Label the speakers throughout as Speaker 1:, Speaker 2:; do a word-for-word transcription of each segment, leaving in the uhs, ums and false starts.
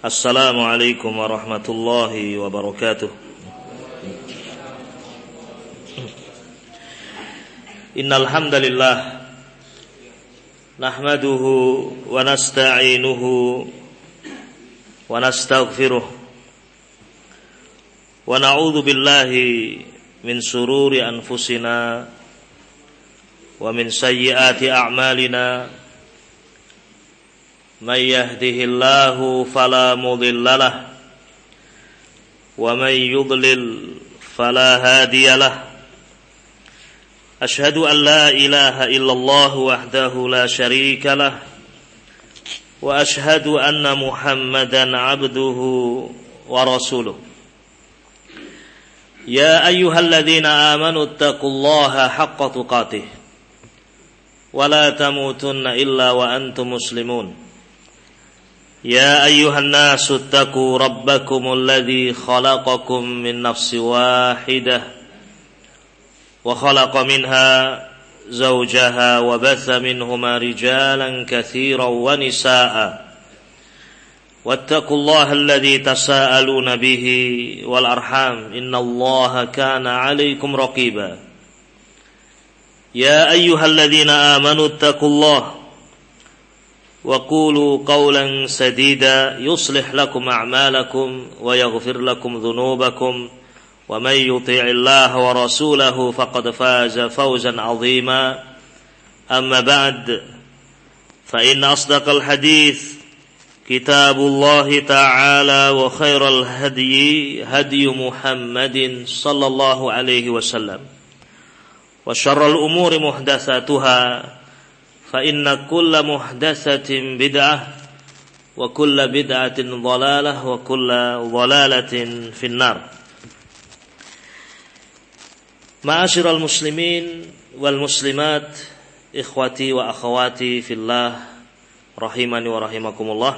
Speaker 1: Assalamualaikum warahmatullahi wabarakatuh. Innal hamdalillah nahmaduhu wa nasta'inuhu wa nastaghfiruh wa na'udzu billahi min shururi anfusina wa min sayyiati a'malina. Man yahdihillahu fala mudilla lahu wa man yudlil fala hadiya lahu. Ashhadu an la ilaha illallah wahdahu la syarika lahu wa ashhadu anna Muhammadan abduhu wa rasuluh. Ya ayyuhalladzina amanu taqullaha haqqa tuqatih wa la tamutunna illa wa antum muslimun. يا أيها الناس اتقوا ربكم الذي خلقكم من نفس واحدة وخلق منها زوجها وبث منهما رجالا كثيرا ونساء واتقوا الله الذي تساءلون به والأرحام إن الله كان عليكم رقيبا يا أيها الذين آمنوا اتقوا الله وقولوا قولا سديدا يصلح لكم أعمالكم ويغفر لكم ذنوبكم ومن يطيع الله ورسوله فقد فاز فوزا عظيما. أما بعد فإن أصدق الحديث كتاب الله تعالى وخير الهدي هدي محمد صلى الله عليه وسلم وشر الأمور محدثاتها فإن كل محدثة بدعة وكل بدعة ضلالة وكل ضلالة في النار. Ma'asyiral muslimin wal muslimat, ikhwati wa akhwati fillah, rahimani wa rahimakumullah.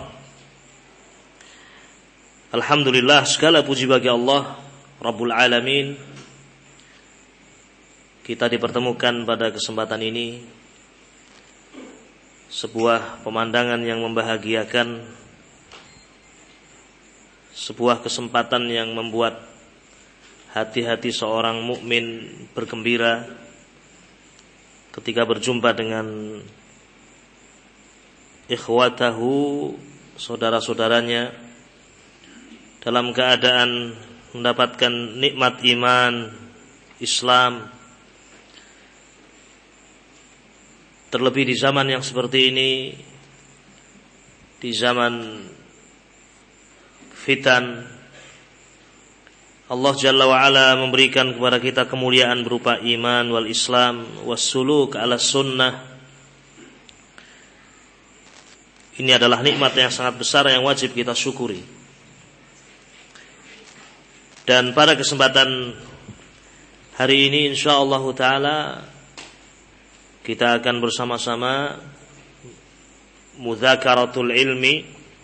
Speaker 1: Alhamdulillah, segala puji bagi Allah Rabbul Alamin. Kita dipertemukan pada kesempatan ini, sebuah pemandangan yang membahagiakan, sebuah kesempatan yang membuat hati-hati seorang mukmin bergembira ketika berjumpa dengan ikhwatahu, saudara-saudaranya, dalam keadaan mendapatkan nikmat iman Islam. Terlebih di zaman yang seperti ini, di zaman fitan, Allah Jalla wa'ala memberikan kepada kita kemuliaan berupa iman wal Islam was suluk ala sunnah. Ini adalah nikmat yang sangat besar yang wajib kita syukuri. Dan pada kesempatan hari ini insyaallah ta'ala kita akan bersama-sama mudzakaratul ilmi,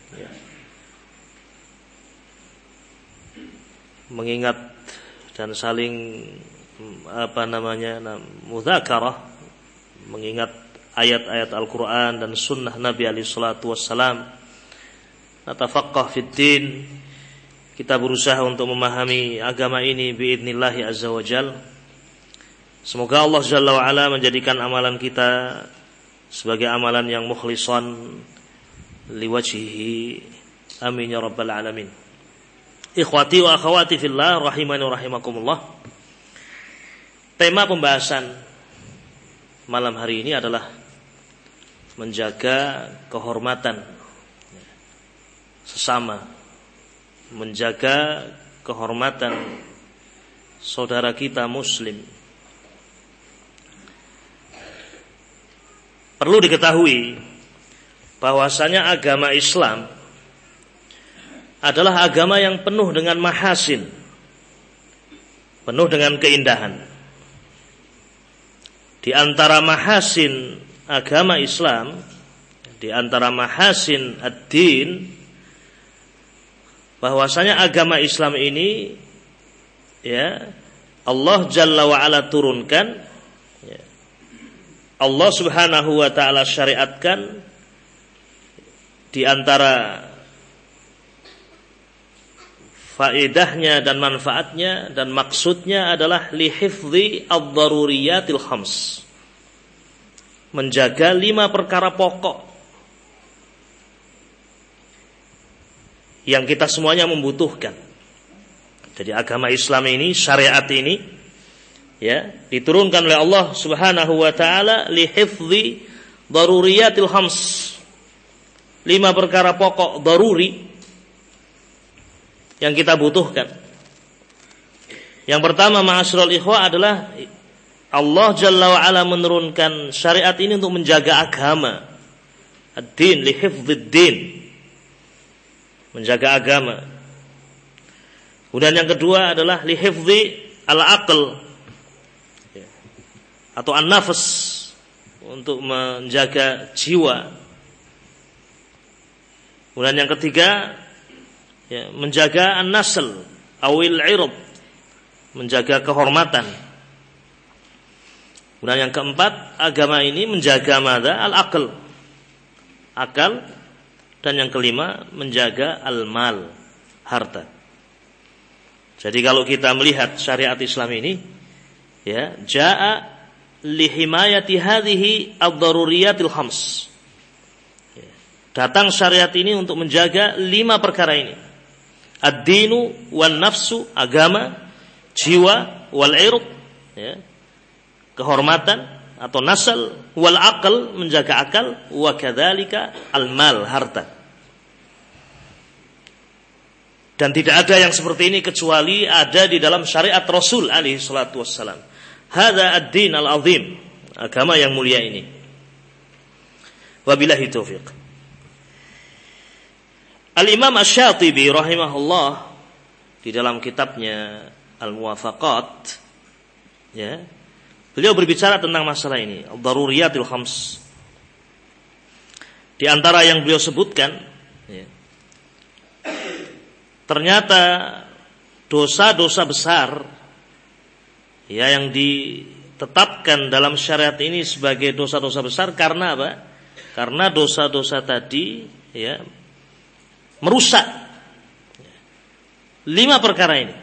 Speaker 1: mengingat dan saling apa namanya mudzakarah, mengingat ayat-ayat Al-Quran dan sunnah Nabi alaihi salatu wassalam. Natafaqqah fid din, kita berusaha untuk memahami agama ini biidznillah azza wajalla. Semoga Allah Jalla wa'ala menjadikan amalan kita sebagai amalan yang mukhlisan liwajhihi, amin ya rabbal alamin. Ikhwati wa akhwati fillah, rahimani wa rahimakumullah. Tema pembahasan malam hari ini adalah menjaga kehormatan sesama, menjaga kehormatan saudara kita muslim. Perlu diketahui bahwasanya agama Islam adalah agama yang penuh dengan mahasin, penuh dengan keindahan. Di antara mahasin agama Islam, di antara mahasin ad-din, bahwasanya agama Islam ini, ya, Allah Jalla wa Ala turunkan, ya, Allah Subhanahu wa Ta'ala syariatkan. Di antara faedahnya dan manfaatnya dan maksudnya adalah lihifdzi ad-daruriyatil khams, menjaga lima perkara pokok yang kita semuanya membutuhkan. Jadi agama Islam ini, syariat ini, ya, diturunkan oleh Allah Subhanahu wa taala lihifdzi daruriyatil khams, lima perkara pokok daruri yang kita butuhkan. Yang pertama, ma'asyiral ikhwah, adalah Allah Jalla wa Ala menurunkan syariat ini untuk menjaga agama. Ad-din li hifdziddin, menjaga agama. Kemudian yang kedua adalah li hifdzi al-aql atau an-nafs, untuk menjaga jiwa. Kemudian yang ketiga, ya, menjaga an-nasl awil irab, menjaga kehormatan. Kemudian yang keempat, agama ini menjaga madza al-aql, akal. Dan yang kelima, menjaga al-mal, harta. Jadi kalau kita melihat syariat Islam ini, ya, jaa li himayati hadhihi ad-daruriyatil khams, ya, datang syariat ini untuk menjaga lima perkara ini. Ad-dinu wan nafsu, agama, jiwa, wal irq, ya, kehormatan atau nasal, wal aql, menjaga akal, wa kadzalika al mal, harta. Dan tidak ada yang seperti ini kecuali ada di dalam syariat Rasul alaihi salatu wassalam. Hadza ad-din al-azim, agama yang mulia ini. Wabillahi taufiq. Al-Imam Asy-Syatibi rahimahullah di dalam kitabnya Al-Muwafaqat, ya, beliau berbicara tentang masalah ini, ad-daruriyatil khams. Di antara yang beliau sebutkan, ya, ternyata dosa-dosa besar, ya, yang ditetapkan dalam syariat ini sebagai dosa-dosa besar karena apa? Karena dosa-dosa tadi, ya, merusak lima perkara ini.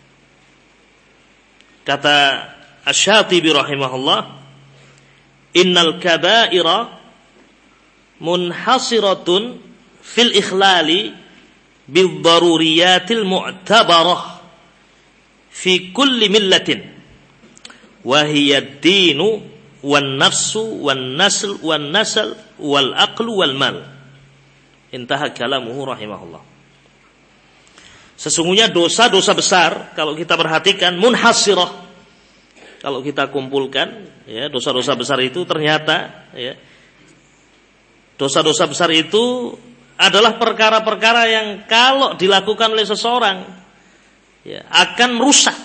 Speaker 1: Kata Asy-Syatibi rahimahullah, innal kaba'ira munhasiratun fil ikhlali bid-daruriyatil mu'tabarah fi kulli millatin wa hiya ad-dinu wan nafsu wan nasl wan nasl wal aqlu wal mal. Intaha kalamuhu rahimahullah. Sesungguhnya dosa-dosa besar, kalau kita perhatikan, munhasirah, kalau kita kumpulkan, ya, dosa-dosa besar itu ternyata, ya, dosa-dosa besar itu adalah perkara-perkara yang kalau dilakukan oleh seseorang, ya, akan merusak,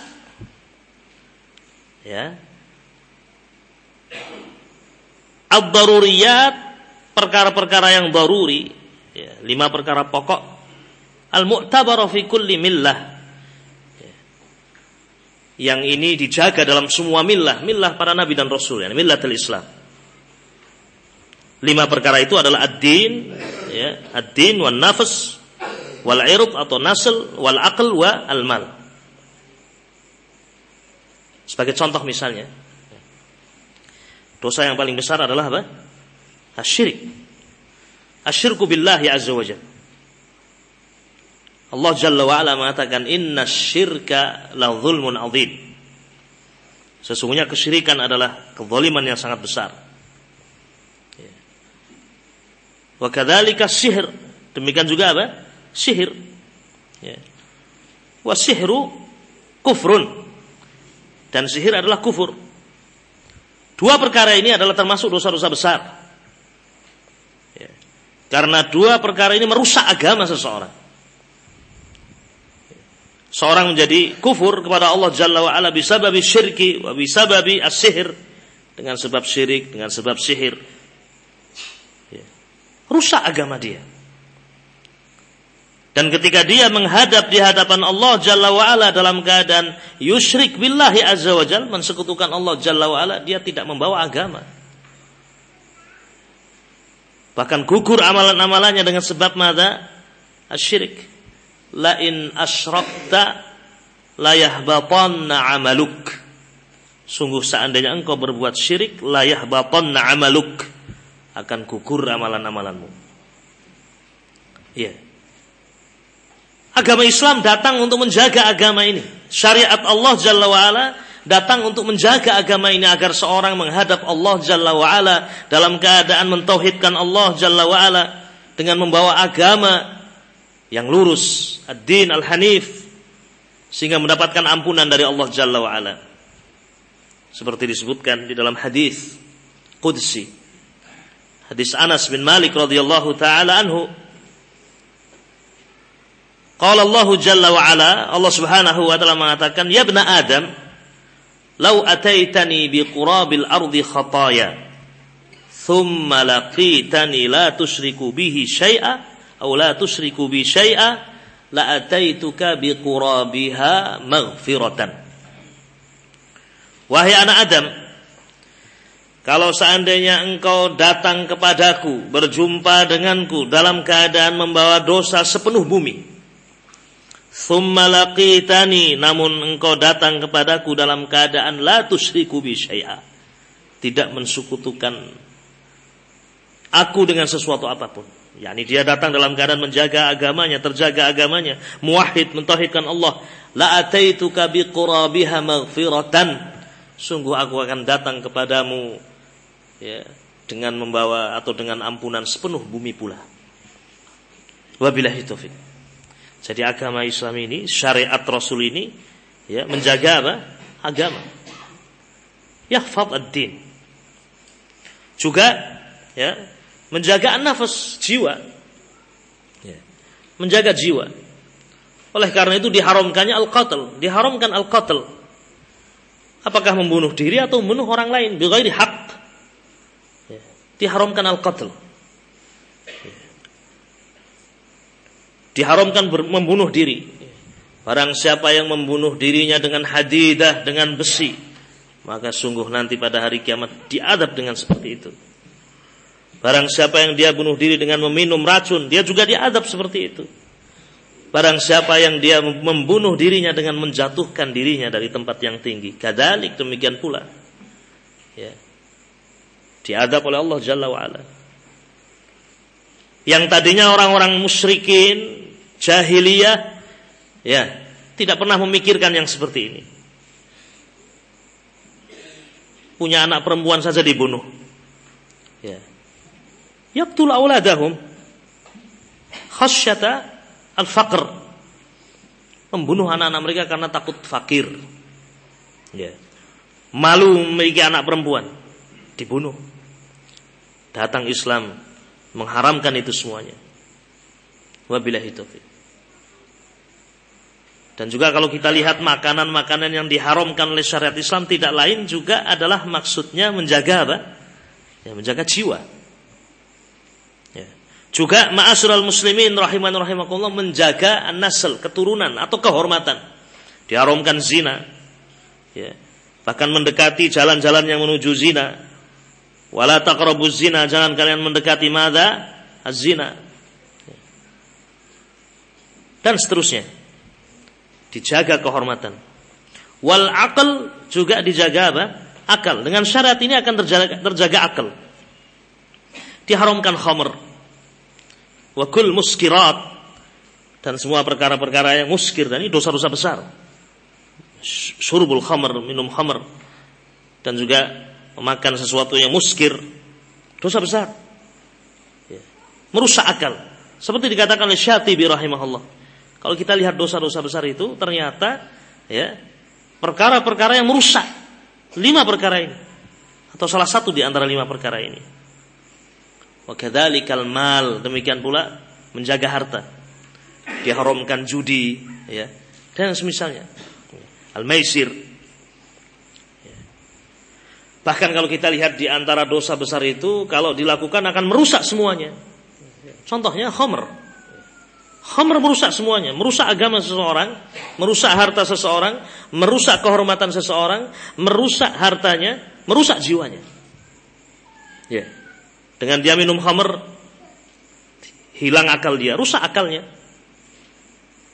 Speaker 1: ya. Ad-daruriyat, perkara-perkara yang daruri, ya, lima perkara pokok, al-mu'tabar fi kulli millah, ya, yang ini dijaga dalam semua millah, millah para nabi dan rasul, ya, millatul Islam. Lima perkara itu adalah ad-din, ya, ad-din wan nafs wal irq atau nasl wal aql wa al mal. Sebagai contoh misalnya, dosa yang paling besar adalah apa? Asyirik. Asyirku billahi azza wa jalla. Allah Jalla wa Ala mengatakan, inna syirka la zulmun azim. Sesungguhnya kesyirikan adalah kezaliman yang sangat besar. Wa kadzalika sihir, demikian juga apa? Sihir. Ya. Wa sihru kufrun, dan sihir adalah kufur. Dua perkara ini adalah termasuk dosa-dosa besar. Ya. Karena dua perkara ini merusak agama seseorang. Seorang menjadi kufur kepada Allah Jalla wa Ala bisababi syirki wa bisababi as-sihir, dengan sebab syirik, dengan sebab sihir. Rusak agama dia. Dan ketika dia menghadap di hadapan Allah Jalla wa Ala dalam keadaan yusyrik billahi azza wa jalla, mensekutukan Allah Jalla wa Ala, dia tidak membawa agama. Bahkan gugur amalan-amalannya dengan sebab madza? Asyirik. la in asyrakta la yahbatanna amaluk. Sungguh seandainya engkau berbuat syirik, la yahbatanna amaluk, akan gugur amalan-amalanmu. Iya. Agama Islam datang untuk menjaga agama ini. Syariat Allah Jalla wa'ala datang untuk menjaga agama ini agar seorang menghadap Allah Jalla wa'ala dalam keadaan mentauhidkan Allah Jalla wa'ala dengan membawa agama yang lurus, ad-din al-hanif, sehingga mendapatkan ampunan dari Allah Jalla wa'ala. Seperti disebutkan di dalam hadis qudsi, hadis Anas bin Malik radhiyallahu taala anhu, qala Allah Jalla wa'ala, Allah Subhanahu wa taala mengatakan, ya ibna Adam, law ataitani biqurabil ardi khataya thumma laqitani la tusyriku bihi syai'a aw la tusyriku bi syai'a la ataituka biqurabiha maghfiratan. Wahai anak Adam, kalau seandainya engkau datang kepadaku, berjumpa denganku dalam keadaan membawa dosa sepenuh bumi, thumma laqitani, namun engkau datang kepadaku dalam keadaan la tusyriku bi syai'a, tidak mensekutukan aku dengan sesuatu apapun. yakni dia datang dalam keadaan menjaga agamanya, terjaga agamanya, muwahhid, mentauhidkan Allah. La ataituka biqurabiha maghfiratan, sungguh aku akan datang kepadamu ya, dengan membawa atau dengan ampunan sepenuh bumi pula. Wabillahi taufik. Jadi agama Islam ini, syariat Rasul ini ya, menjaga apa? Agama. Yahfaz ad-din. Juga ya, menjaga an-nafas, jiwa. Ya, menjaga jiwa. Oleh karena itu diharamkannya al-qatl, diharamkan al-qatl. Apakah membunuh diri atau membunuh orang lain bighairi haq. Ya, diharamkan al-qatl. Ya. Diharamkan ber- membunuh diri. Barang siapa yang membunuh dirinya dengan hadidah, dengan besi, maka sungguh nanti pada hari kiamat diadab dengan seperti itu. Barang siapa yang dia bunuh diri dengan meminum racun, dia juga diadab seperti itu. Barang siapa yang dia membunuh dirinya dengan menjatuhkan dirinya dari tempat yang tinggi, kadzalik demikian pula ya, diadab oleh Allah Jalla wa'ala. Yang tadinya orang-orang musyrikin jahiliyah ya, tidak pernah memikirkan yang seperti ini. Punya anak perempuan saja dibunuh. Ya. Yaqtul auladahum khasyata al-faqr, membunuh anak-anak mereka karena takut fakir. Ya. Malu memiliki anak perempuan, dibunuh. Datang Islam mengharamkan itu semuanya. Wabillahi taufik. Dan juga kalau kita lihat makanan-makanan yang diharamkan oleh syariat Islam, tidak lain juga adalah maksudnya menjaga apa? Ya, menjaga jiwa. Ya. Juga ma'asyiral muslimin rahiman rahimakumullah, menjaga an-nasl, keturunan atau kehormatan. Diharamkan zina. Ya. Bahkan mendekati jalan-jalan yang menuju zina. Wala taqrabuz zina, jangan kalian mendekati madza? Az-zina. Ya. Dan seterusnya. Dijaga kehormatan. Wal aql, juga dijaga apa? Akal. Dengan syarat ini akan terjaga, terjaga akal. Diharamkan khamr. Wa kul muskirat, dan semua perkara-perkara yang muskir, dan ini dosa-dosa besar. Syurbul khamr, minum khamr, dan juga memakan sesuatu yang muskir, dosa besar. Merusak akal. Seperti dikatakan oleh Syatibi rahimahullah. Kalau kita lihat dosa-dosa besar itu, ternyata ya, perkara-perkara yang merusak. Lima perkara ini, atau salah satu di antara lima perkara ini. Wa kadzalikal mal, demikian pula menjaga harta. Diharamkan judi ya, dan semisalnya. Al-maisir. Ya. Bahkan kalau kita lihat di antara dosa besar itu, kalau dilakukan akan merusak semuanya. Contohnya khamr. Khamr merusak semuanya, merusak agama seseorang, merusak harta seseorang, merusak kehormatan seseorang, merusak hartanya, merusak jiwanya. Ya. Dengan dia minum khamr, hilang akal dia, rusak akalnya.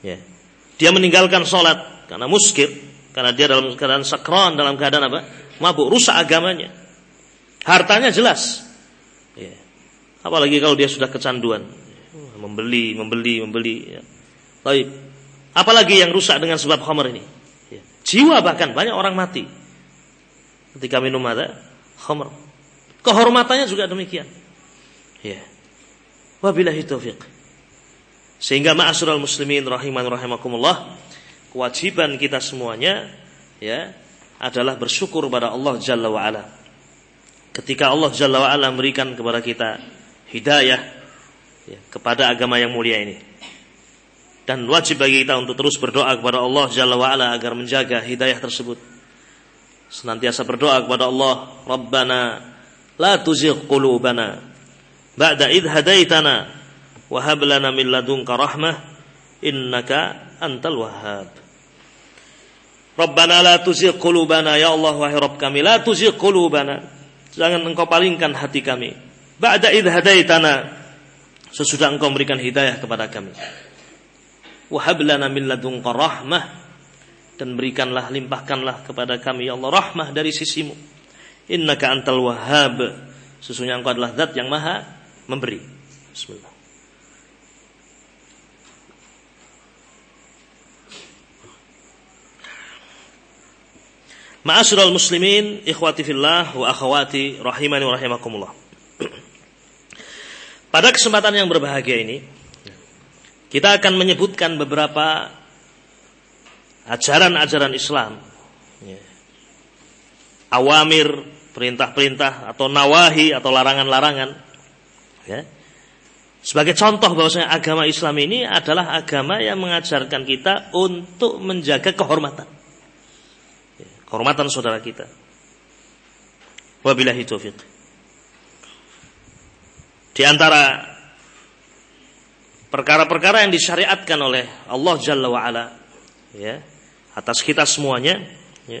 Speaker 1: Ya. Dia meninggalkan sholat karena muskir, karena dia dalam keadaan sakran, dalam keadaan apa? Mabuk, rusak agamanya. Hartanya jelas. Ya. Apalagi kalau dia sudah kecanduan, membeli, membeli, membeli. Ya. Baik. Apalagi yang rusak dengan sebab khamr ini. Ya. Jiwa bahkan banyak orang mati ketika minum ada khamr. Kehormatannya juga demikian. Ya. Wabillahi taufiq. Sehingga ma'asyiral muslimin rahiman rahimakumullah, kewajiban kita semuanya ya adalah bersyukur pada Allah Jalla wa Ala. Ketika Allah Jalla wa Ala memberikan kepada kita hidayah ya, kepada agama yang mulia ini. Dan wajib bagi kita untuk terus berdoa kepada Allah Jalla wa Ala agar menjaga hidayah tersebut. Senantiasa berdoa kepada Allah, Rabbana la tuzigh qulubana ba'da idh hadaitana wa hab lana min ladunka rahmah innaka antal wahhab. Rabbana la tuzigh qulubana, ya Allah wahai Rabb kami, la tuzigh qulubana, jangan engkau palingkan hati kami, ba'da idh hadaitana, sesudah engkau memberikan hidayah kepada kami, wa hab lana min ladunka rahmah, dan berikanlah, limpahkanlah kepada kami ya Allah rahmah dari sisimu, innaka antal wahhab, sesungguhnya engkau adalah zat yang maha memberi. Bismillah. Ma'asyiral muslimin, ikhwati fillah wa akhawati rahimani wa rahimakumullah. Pada kesempatan yang berbahagia ini, kita akan menyebutkan beberapa ajaran-ajaran Islam, awamir, perintah-perintah atau nawahi atau larangan-larangan, ya. Sebagai contoh bahwasanya agama Islam ini adalah agama yang mengajarkan kita untuk menjaga kehormatan. Kehormatan saudara kita. Wabillahi taufiq. Di antara perkara-perkara yang disyariatkan oleh Allah Jalla wa Ala ya, atas kita semuanya ya,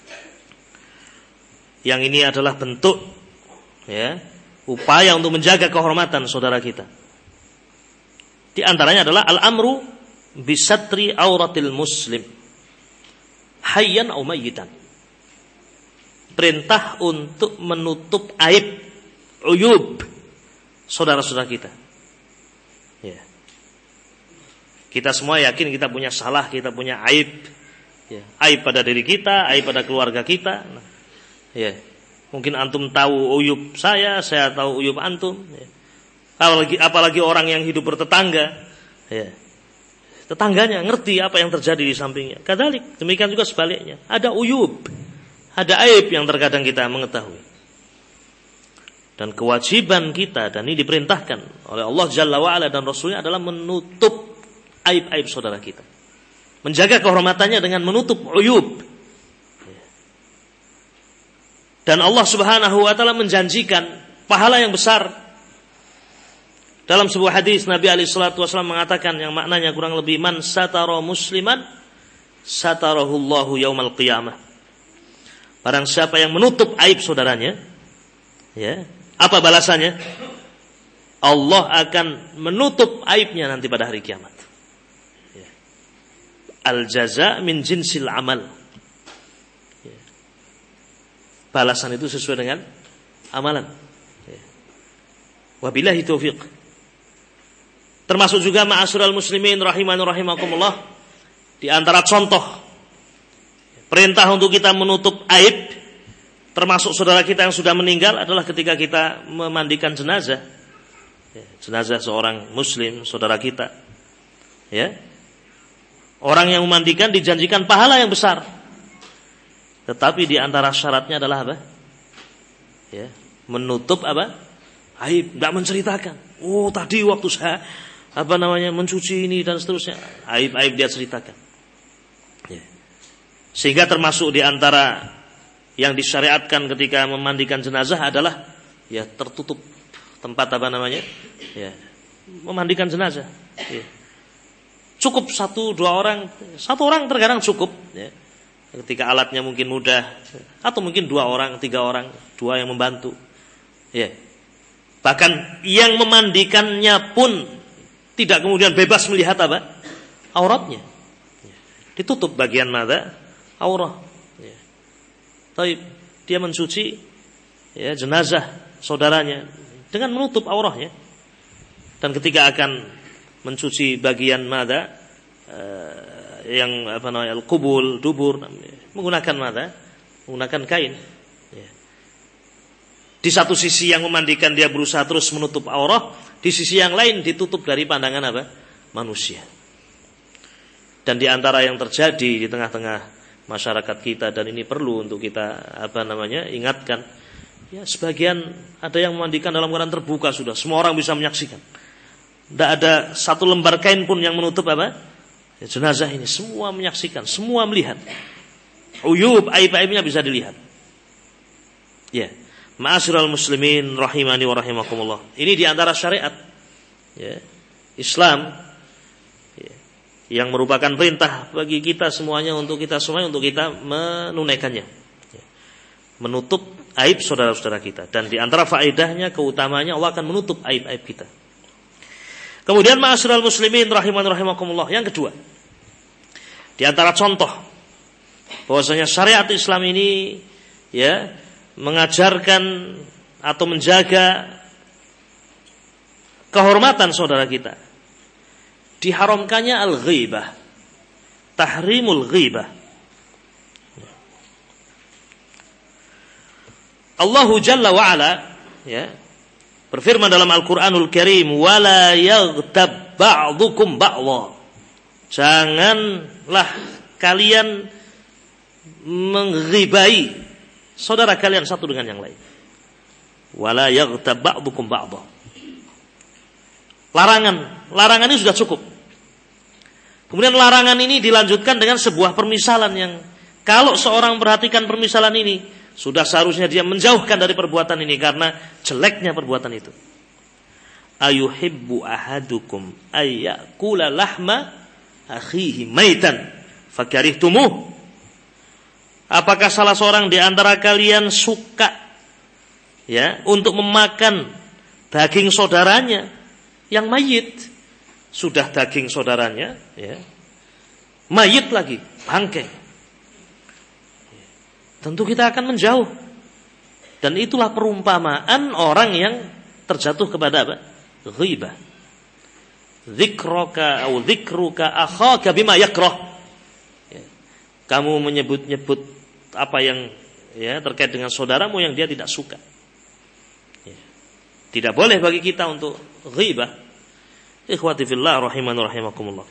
Speaker 1: yang ini adalah bentuk ya, upaya untuk menjaga kehormatan saudara kita. Di antaranya adalah al-amru bisatri auratil muslim hayyan au mayyitan. Perintah untuk menutup aib, uyub saudara-saudara kita. Ya. Kita semua yakin kita punya salah, kita punya aib. Ya. Aib pada diri kita, aib pada keluarga kita. Nah, ya. Mungkin antum tahu uyub saya, saya tahu uyub antum. Ya. Apalagi, apalagi orang yang hidup bertetangga. Ya. Tetangganya ngerti apa yang terjadi di sampingnya. Kadalik, demikian juga sebaliknya. Ada uyub, ada aib yang terkadang kita mengetahui. Dan kewajiban kita, dan ini diperintahkan oleh Allah Jalla wa'ala dan Rasulnya adalah menutup aib-aib saudara kita. Menjaga kehormatannya dengan menutup uyub. Dan Allah Subhanahu wa ta'ala menjanjikan pahala yang besar. Dalam sebuah hadis Nabi alaihi salatu wasallam mengatakan yang maknanya kurang lebih, man satara musliman satarahullahu yaumal qiyamah. Barang siapa yang menutup aib saudaranya, ya, apa balasannya? Allah akan menutup aibnya nanti pada hari kiamat. Ya. Al jaza min jinsil amal. Ya. Balasan itu sesuai dengan amalan. Ya. Wabillahi taufiq. Termasuk juga ma'asyiral muslimin rahimani rahimakumullah, di antara contoh perintah untuk kita menutup aib termasuk saudara kita yang sudah meninggal adalah ketika kita memandikan jenazah. Ya, jenazah seorang muslim, saudara kita. Ya. Orang yang memandikan dijanjikan pahala yang besar. Tetapi di antara syaratnya adalah apa? Ya, menutup apa? Aib, enggak menceritakan. Oh, tadi waktu saya apa namanya mencuci ini dan seterusnya, aib-aib dia ceritakan. Ya. Sehingga termasuk di antara yang disyariatkan ketika memandikan jenazah adalah ya tertutup tempat apa namanya, ya memandikan jenazah. Ya. Cukup satu dua orang, satu orang terkadang cukup. Ya. Ketika alatnya mungkin mudah, atau mungkin dua orang, tiga orang, dua yang membantu. Ya. Bahkan yang memandikannya pun tidak kemudian bebas melihat apa? auratnya. Ditutup bagian mata aurah. Ya. Taib, dia mencuci ya, jenazah saudaranya dengan menutup aurahnya. Dan ketika akan mencuci bagian mata uh, yang apa namanya al-qubul, dubur, menggunakan mata, menggunakan kain. Ya. Di satu sisi yang memandikan dia berusaha terus menutup aurah, di sisi yang lain ditutup dari pandangan apa? Manusia. Dan di antara yang terjadi di tengah-tengah masyarakat kita, dan ini perlu untuk kita apa namanya ingatkan, ya sebagian ada yang memandikan dalam keadaan terbuka sudah, semua orang bisa menyaksikan. Tidak ada satu lembar kain pun yang menutup apa? Ya, jenazah ini, semua menyaksikan, semua melihat. Uyub, aib-aibnya bisa dilihat. Ya, ma'asyiral muslimin rahimani wa rahimakumullah. Ini di antara syariat ya, Islam yang merupakan perintah bagi kita semuanya, untuk kita semuanya, untuk kita menunaikannya, menutup aib saudara-saudara kita. Dan di antara faedahnya, keutamanya, Allah akan menutup aib-aib kita. Kemudian ma'asyiral muslimin rahiman rahimakumullah, yang kedua, di antara contoh bahwasanya syariat Islam ini ya mengajarkan atau menjaga kehormatan saudara kita, diharamkannya al-ghibah, tahrimul ghibah. Allah Jalla wa Ala ya berfirman dalam Al-Qur'anul Karim, wala yaghtab ba'dukum ba'dha. Janganlah kalian mengghibai saudara kalian satu dengan yang lain. Wala yaghtab ba'dukum ba'dha. Larangan, larangan ini sudah cukup. Kemudian larangan ini dilanjutkan dengan sebuah permisalan yang kalau seorang perhatikan permisalan ini, sudah seharusnya dia menjauhkan dari perbuatan ini karena jeleknya perbuatan itu. Ayuhibbu ahadukum ayyakula lahma akhihi maitan fakarihtumuh. Apakah salah seorang di antara kalian suka ya untuk memakan daging saudaranya yang mayit? Sudah daging saudaranya ya, mayit lagi, bangkai. Tentu kita akan menjauh. Dan itulah perumpamaan orang yang terjatuh kepada apa? Ghibah. Dzikraka atau dzikruka akhaka bima yakrah. Ya. Kamu menyebut-nyebut apa yang ya terkait dengan saudaramu yang dia tidak suka. Ya. Tidak boleh bagi kita untuk ghibah. Ikhwati fillah rahiman rahimakumullah.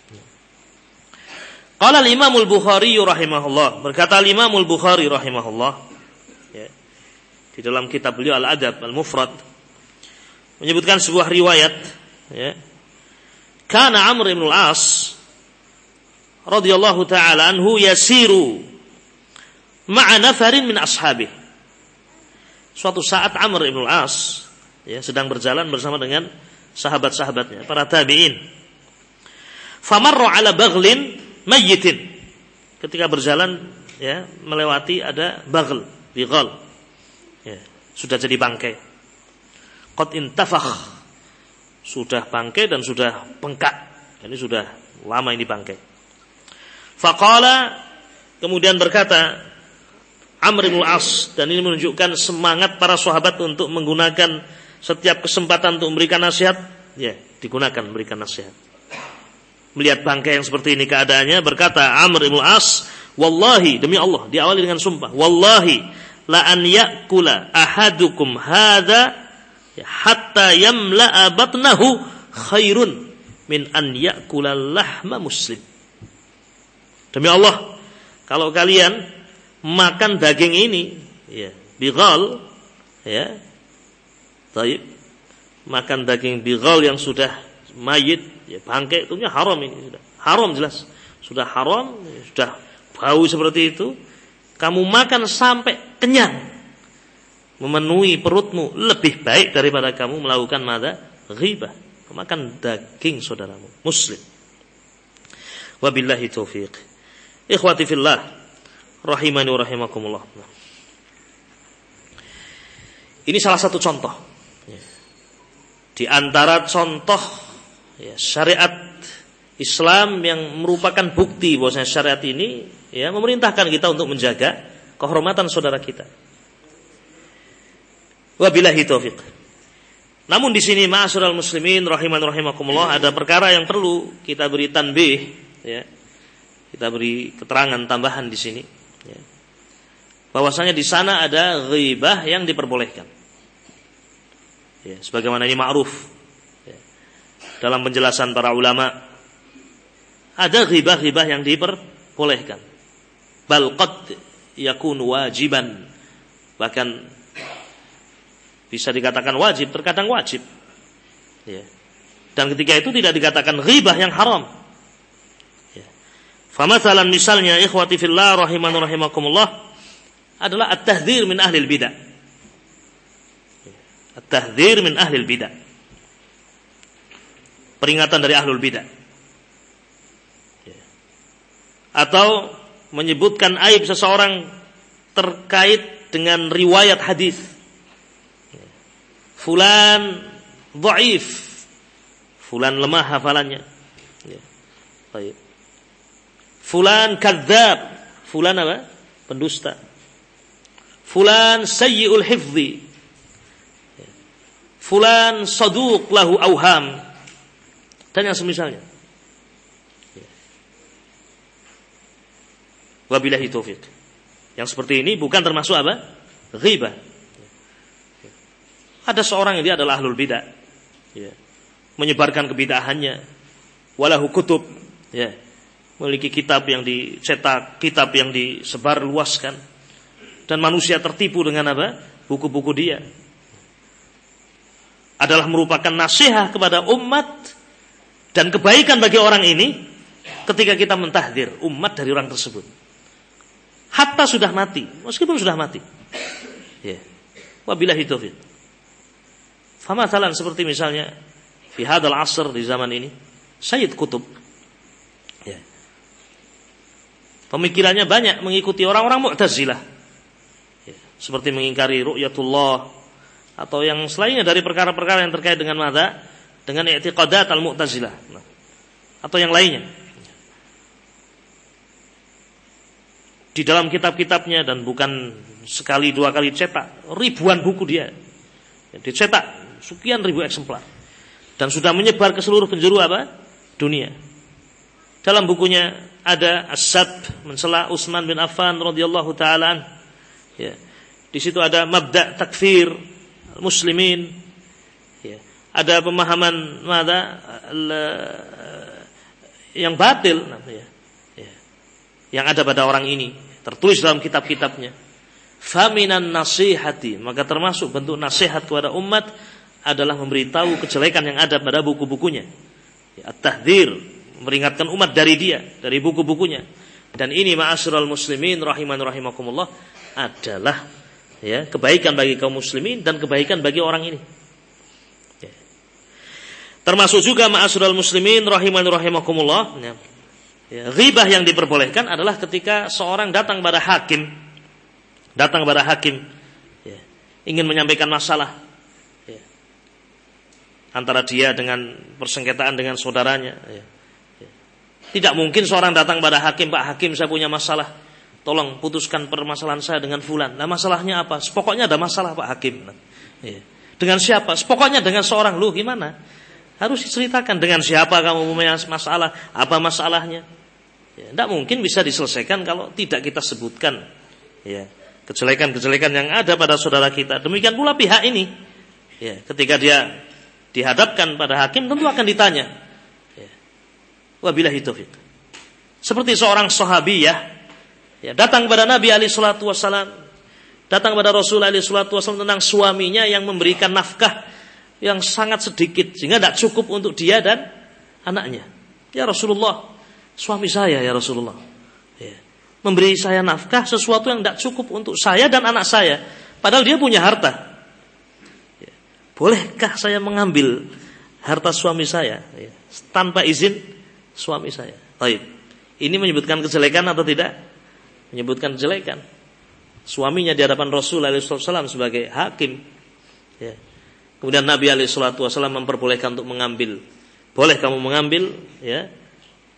Speaker 1: Qala al-Imam al-Bukhari rahimahullah, berkata al-Imam al-Bukhari rahimahullah ya, di dalam kitab beliau Al-Adab Al-Mufrad, menyebutkan sebuah riwayat ya. Kana Amr ibn al-As radhiyallahu ta'ala anhu yasiru ma'a nafarin min ashabih. Suatu saat Amr ibn al-As ya, sedang berjalan bersama dengan sahabat-sahabatnya, para tabi'in. Famarra ala baghlin mayyitin. Ketika berjalan ya, melewati ada baghl, bighal. Ya, sudah jadi bangkai. Qad intafakh. Sudah bangkai dan sudah bengkak. Ini sudah lama ini bangkai. Faqala, kemudian berkata Amr bin As, dan ini menunjukkan semangat para sahabat untuk menggunakan setiap kesempatan untuk memberikan nasihat, ya, digunakan memberikan nasihat. Melihat bangkai yang seperti ini keadaannya, berkata Amr bin As, wallahi, demi Allah, diawali dengan sumpah, wallahi la an ya'kula ahadukum hadza hatta yamla'a batnahu khairun min an ya'kula lahma muslim. Demi Allah, kalau kalian makan daging ini, ya, bighal, ya, taib, makan daging bighal yang sudah mayit, ya, bangkai, itu haram ini, sudah haram jelas, sudah haram, sudah bau seperti itu, kamu makan sampai kenyang, memenuhi perutmu, lebih baik daripada kamu melakukan mada ghibah, makan daging saudaramu muslim. Wabillahi taufiq. Ikhwati fillah rahimani wa rahimakumullah. Ini salah satu contoh di antara contoh ya, syariat Islam yang merupakan bukti bahwasanya syariat ini ya memerintahkan kita untuk menjaga kehormatan saudara kita. Wabillahi taufiq. Namun di sini ma'asyiral muslimin rahiman rahimakumullah, ada perkara yang perlu kita beri tanbih ya. Kita beri keterangan tambahan di sini ya. Bahwasanya di sana ada ghibah yang diperbolehkan. Ya, sebagaimana ini ma'ruf ya. Dalam penjelasan para ulama, ada ghibah-ghibah yang diperbolehkan. Bal qad yakun wajiban, bahkan bisa dikatakan wajib, terkadang wajib ya. Dan ketika itu tidak dikatakan ghibah yang haram ya. Famathalan misalnya ikhwati fillah rahiman rahimakumullah adalah at-tahdhir min ahlil bidah. At-tahdhir min ahlil bidah, peringatan dari ahlul bidah ya. Atau menyebutkan aib seseorang terkait dengan riwayat hadis. Fulan dhaif, fulan lemah hafalannya ya. Baik. Fulan kadzdzab, fulan apa? Pendusta. Fulan sayyi'ul hifdzi, fulan saduq lahu auham, dan yang semisalnya. Wabillahi taufiq. Yang seperti ini bukan termasuk apa? Ghibah. Ada seorang yang dia adalah ahlul bidah ya. Menyebarkan kebid'ahannya, walahu kutub ya. Memiliki kitab yang dicetak, kitab yang disebar luaskan, dan manusia tertipu dengan apa? Buku-buku dia. Adalah merupakan nasihat kepada umat dan kebaikan bagi orang ini ketika kita mentahdir umat dari orang tersebut. Hatta sudah mati, meskipun sudah mati. Ya. Wabillahi taufiq. Famathalan seperti misalnya fi hadzal asr, di zaman ini, Sayyid Qutb. Ya. Pemikirannya banyak mengikuti orang-orang Mu'tazilah. Ya. Seperti mengingkari ru'yatullah atau yang selainnya dari perkara-perkara yang terkait dengan madza, dengan i'tiqadat al-Mu'tazilah. Nah, atau yang lainnya. Di dalam kitab-kitabnya, dan bukan sekali dua kali cetak, ribuan buku dia dicetak, sekian ribu eksemplar, dan sudah menyebar ke seluruh penjuru apa? Dunia. Dalam bukunya ada As-Sabb mencela Utsman bin Affan radhiyallahu taala. Ya. Di situ ada mabda' takfir muslimin. Ya. Ada pemahaman madza yang batil ya. Yang ada pada orang ini, tertulis dalam kitab-kitabnya. Faminan nasihati, maka termasuk bentuk nasihat kepada umat adalah memberitahu kejelekan yang ada pada buku-bukunya. Ya, at-tahdhir, memperingatkan umat dari dia, dari buku-bukunya. Dan ini ma'asyiral muslimin rahiman rahimakumullah adalah ya kebaikan bagi kaum muslimin dan kebaikan bagi orang ini. Ya. Termasuk juga ma'asyiral muslimin rahiman rahimakumullah ya. Ya, ghibah yang diperbolehkan adalah ketika seorang datang pada hakim, datang pada hakim, ya, ingin menyampaikan masalah, ya, antara dia dengan persengketaan dengan saudaranya. Ya, ya. Tidak mungkin seorang datang pada hakim, Pak Hakim, saya punya masalah, tolong putuskan permasalahan saya dengan fulan. Nah, masalahnya apa? Pokoknya ada masalah, Pak Hakim. Nah, ya. Dengan siapa? Pokoknya dengan seorang. Lu gimana? Harus diceritakan dengan siapa kamu punya masalah, apa masalahnya. Ya, tidak mungkin bisa diselesaikan kalau tidak kita sebutkan ya, kejelekan-kejelekan yang ada pada saudara kita. Demikian pula pihak ini ya, ketika dia dihadapkan pada hakim tentu akan ditanya ya. Wabillahi taufiq. Seperti seorang sahabiyah ya, datang kepada Nabi alaihi salatu wasallam, datang kepada Rasul alaihi salatu wasallam tentang suaminya yang memberikan nafkah yang sangat sedikit sehingga tidak cukup untuk dia dan anaknya. Ya Rasulullah, suami saya ya Rasulullah ya, memberi saya nafkah sesuatu yang tidak cukup untuk saya dan anak saya, padahal dia punya harta ya. Bolehkah saya mengambil harta suami saya ya, tanpa izin suami saya? Baik. Ini menyebutkan kejelekan atau tidak? Menyebutkan kejelekan. Suaminya di hadapan Rasul alaihi wasallam sebagai hakim ya. Kemudian Nabi alaihi wasallam memperbolehkan untuk mengambil. Boleh kamu mengambil ya,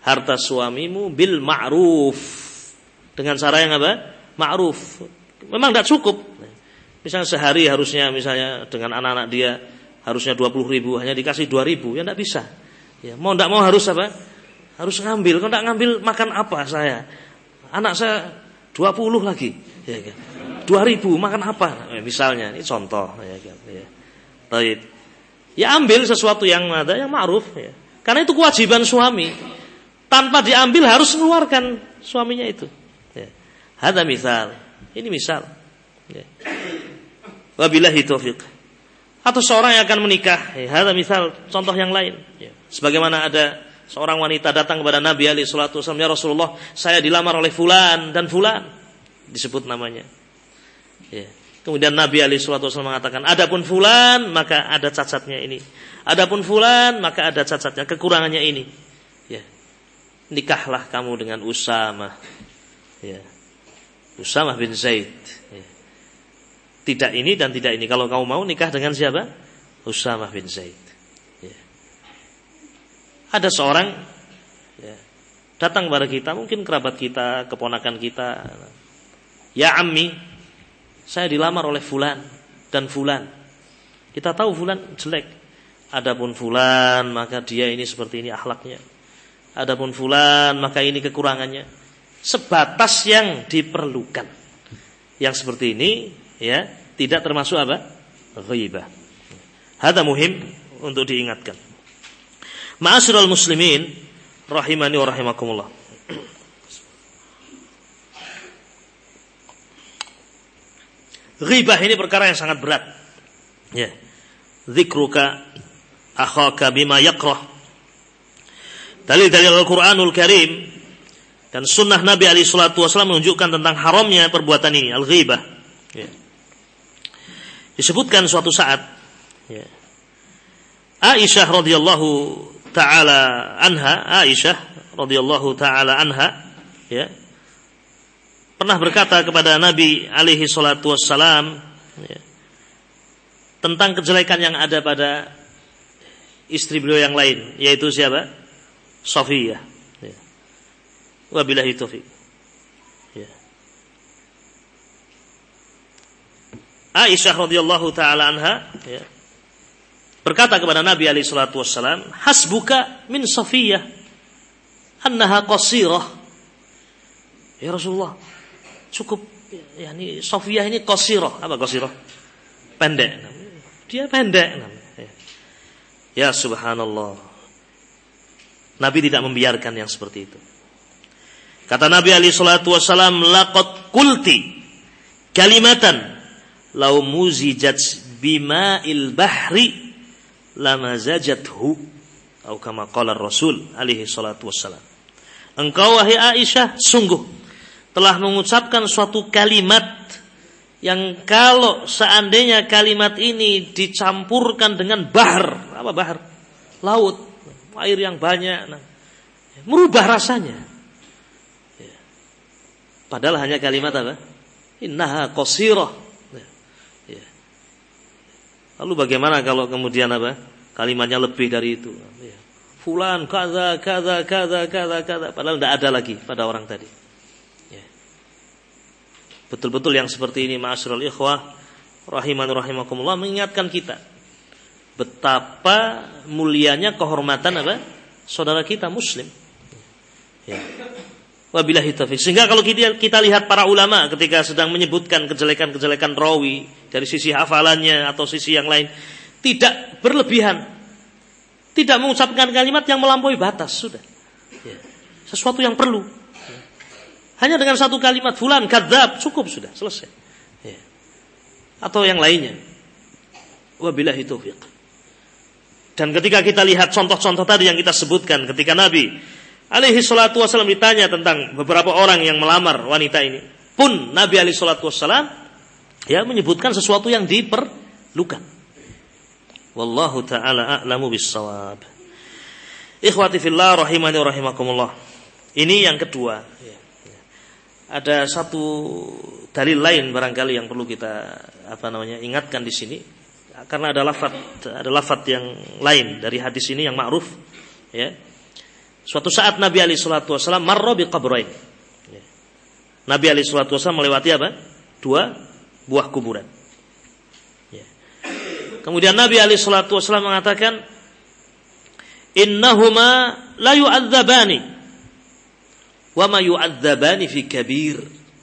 Speaker 1: harta suamimu bil ma'ruf, dengan cara yang apa? Ma'ruf. Memang tidak cukup. Misalnya sehari harusnya misalnya dengan anak-anak dia harusnya dua puluh ribu, hanya dikasih dua ribu, ya tidak bisa. Ya, mau tidak mau harus apa? Harus ngambil. Kalau tidak ngambil makan apa saya? Anak saya dua puluh lagi. Ya, kan? dua ribu makan apa? Ya, misalnya, ini contoh. Ya, kan? Ya. Baik. Ya ambil sesuatu yang ada, yang ma'ruf. Ya. Karena itu kewajiban suami. Tanpa diambil harus mengeluarkan suaminya itu. Ya. Hada misal. Ini misal. Ya. Wabillahi taufiq. Atau seorang yang akan menikah, ya, hada misal, contoh yang lain. Ya. Sebagaimana ada seorang wanita datang kepada Nabi alaihi salatu wasallam, ya Rasulullah, saya dilamar oleh fulan dan fulan, disebut namanya. Ya. Kemudian Nabi alaihi salatu wasallam mengatakan, adapun fulan maka ada cacatnya ini, adapun fulan maka ada cacatnya, kekurangannya ini. Ya. Nikahlah kamu dengan Usamah. Ya. Usamah bin Zaid. Ya. Tidak ini dan tidak ini. Kalau kamu mau nikah dengan siapa? Usamah bin Zaid. Ya. Ada seorang ya, datang kepada kita, mungkin kerabat kita, keponakan kita. Ya ammi, saya dilamar oleh fulan dan fulan. Kita tahu fulan jelek. Adapun fulan maka dia ini seperti ini akhlaknya. Adapun fulan maka ini kekurangannya. Sebatas yang diperlukan. Yang seperti ini ya, tidak termasuk apa? Ghibah. Hada muhim untuk diingatkan. Ma'asyiral muslimin rahimani wa rahimakumullah. Ghibah ini perkara yang sangat berat. Ya. Dzikruka akhaka bima yakrah. Dalil-dalil Al-Qur'anul Karim dan sunnah Nabi alaihi salatu wasallam menunjukkan tentang haramnya perbuatan ini, al-ghibah. Ya. Disebutkan suatu saat ya, Aisyah radhiyallahu taala anha, Aisyah radhiyallahu taala anha ya, pernah berkata kepada Nabi alaihi salatu wassalam ya, tentang kejelekan yang ada pada istri beliau yang lain, yaitu siapa? Safiyah. Ya. Wabillahi taufiq. Ya. Aisyah radhiyallahu taala anha ya, berkata kepada Nabi alaihi salatu wassalam, hasbuka min Safiyah annaha qasirah. Ya Rasulullah, cukup ya, ini Safiyah ini qasirah. Apa qasirah? Pendek. Dia pendek. Ya. Ya subhanallah. Nabi tidak membiarkan yang seperti itu. Kata Nabi alaihi salatu wassalam, laqad qulti kalimatan law muzijat bima'il bahri lamazajathu, atau kama qala Rasul alaihi salatu wassalam. Engkau wahai Aisyah sungguh telah mengucapkan suatu kalimat yang kalau seandainya kalimat ini dicampurkan dengan bahar, apa bahar? Laut, air yang banyak, nah, merubah rasanya. Ya. Padahal hanya kalimat apa? Innaha qasirah. Ya. Lalu bagaimana kalau kemudian apa? Kalimatnya lebih dari itu. Ya. Fulan kaza kaza kaza kaza kaza, padahal tidak ada lagi pada orang tadi. Ya. Betul-betul yang seperti ini, ma'asyiral ikhwah rahiman rahimakumullah, mengingatkan kita betapa mulianya kehormatan apa? Saudara kita muslim. Ya. Wabillahi taufiq. Sehingga kalau kita, kita lihat para ulama ketika sedang menyebutkan kejelekan-kejelekan rawi dari sisi hafalannya atau sisi yang lain, tidak berlebihan, tidak mengucapkan kalimat yang melampaui batas, sudah. Ya. Sesuatu yang perlu. Ya. Hanya dengan satu kalimat fulan kadzab cukup, sudah selesai. Ya. Atau yang lainnya. Wabillahi taufiq. Dan ketika kita lihat contoh-contoh tadi yang kita sebutkan, ketika Nabi alaihi salatu wassalam ditanya tentang beberapa orang yang melamar wanita ini, pun Nabi alaihi salatu wassalam ya menyebutkan sesuatu yang diperlukan. Wallahu ta'ala a'lamu bis-shawab. Ikhwati fillah rahimani wa rahimakumullah. Ini yang kedua. Ada satu dalil lain barangkali yang perlu kita apa namanya ingatkan di sini. Karena ada lafaz ada lafaz yang lain dari hadis ini yang ma'ruf ya. Suatu saat Nabi alaihi salatu wasallam marra bi qabrain. Nabi alaihi salatu wasallam melewati apa? Dua buah kuburan. Kemudian Nabi alaihi salatu wasallam mengatakan, innahuma la yu'adzabani wa ma yu'adzabani fi kabir.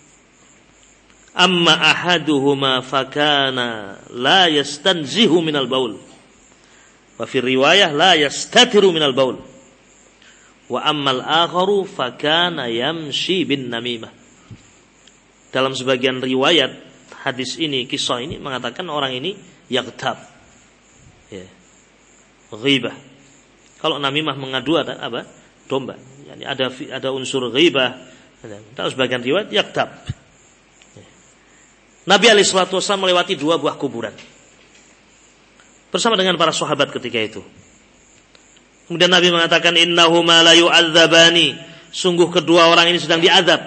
Speaker 1: Amma ahaduhuma fakana la yastanzihu minal baul. Wa fi riwayah la yastatiru minal baul. Wa ammal akharu fakana yamshi bin namimah. Dalam sebagian riwayat hadis ini, kisah ini mengatakan orang ini yaghtab. Ya. Ghibah. Kalau namimah mengadu ada apa? Domba. Yani ada ada unsur ghibah. Dalam sebagian riwayat yaghtab. Nabi alaihi salatu wasallam melewati dua buah kuburan bersama dengan para sahabat ketika itu. Kemudian Nabi mengatakan, innahuma la yu'adzabani, sungguh kedua orang ini sedang diazab.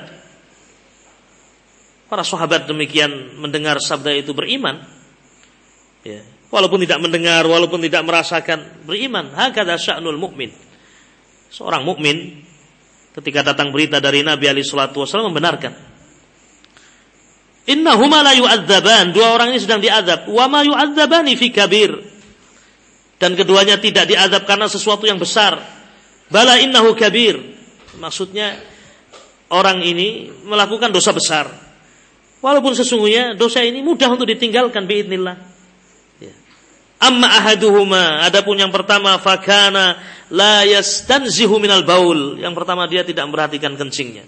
Speaker 1: Para sahabat demikian mendengar sabda itu beriman. Ya, walaupun tidak mendengar, walaupun tidak merasakan, beriman. Hakadha sya'nul mu'min. Seorang mukmin ketika datang berita dari Nabi alaihi salatu wasallam membenarkan. Innahuma la yu'adzaban, dua orang ini sedang diazab. Wa ma yu'adzabani fi kabir, dan keduanya tidak diazab karena sesuatu yang besar. Bala innahu kabir, maksudnya orang ini melakukan dosa besar. Walaupun sesungguhnya dosa ini mudah untuk ditinggalkan biidznillah. Ya. Amma ahaduhuma, adapun yang pertama, fakana la yastanzihu minal baul, yang pertama dia tidak memperhatikan kencingnya.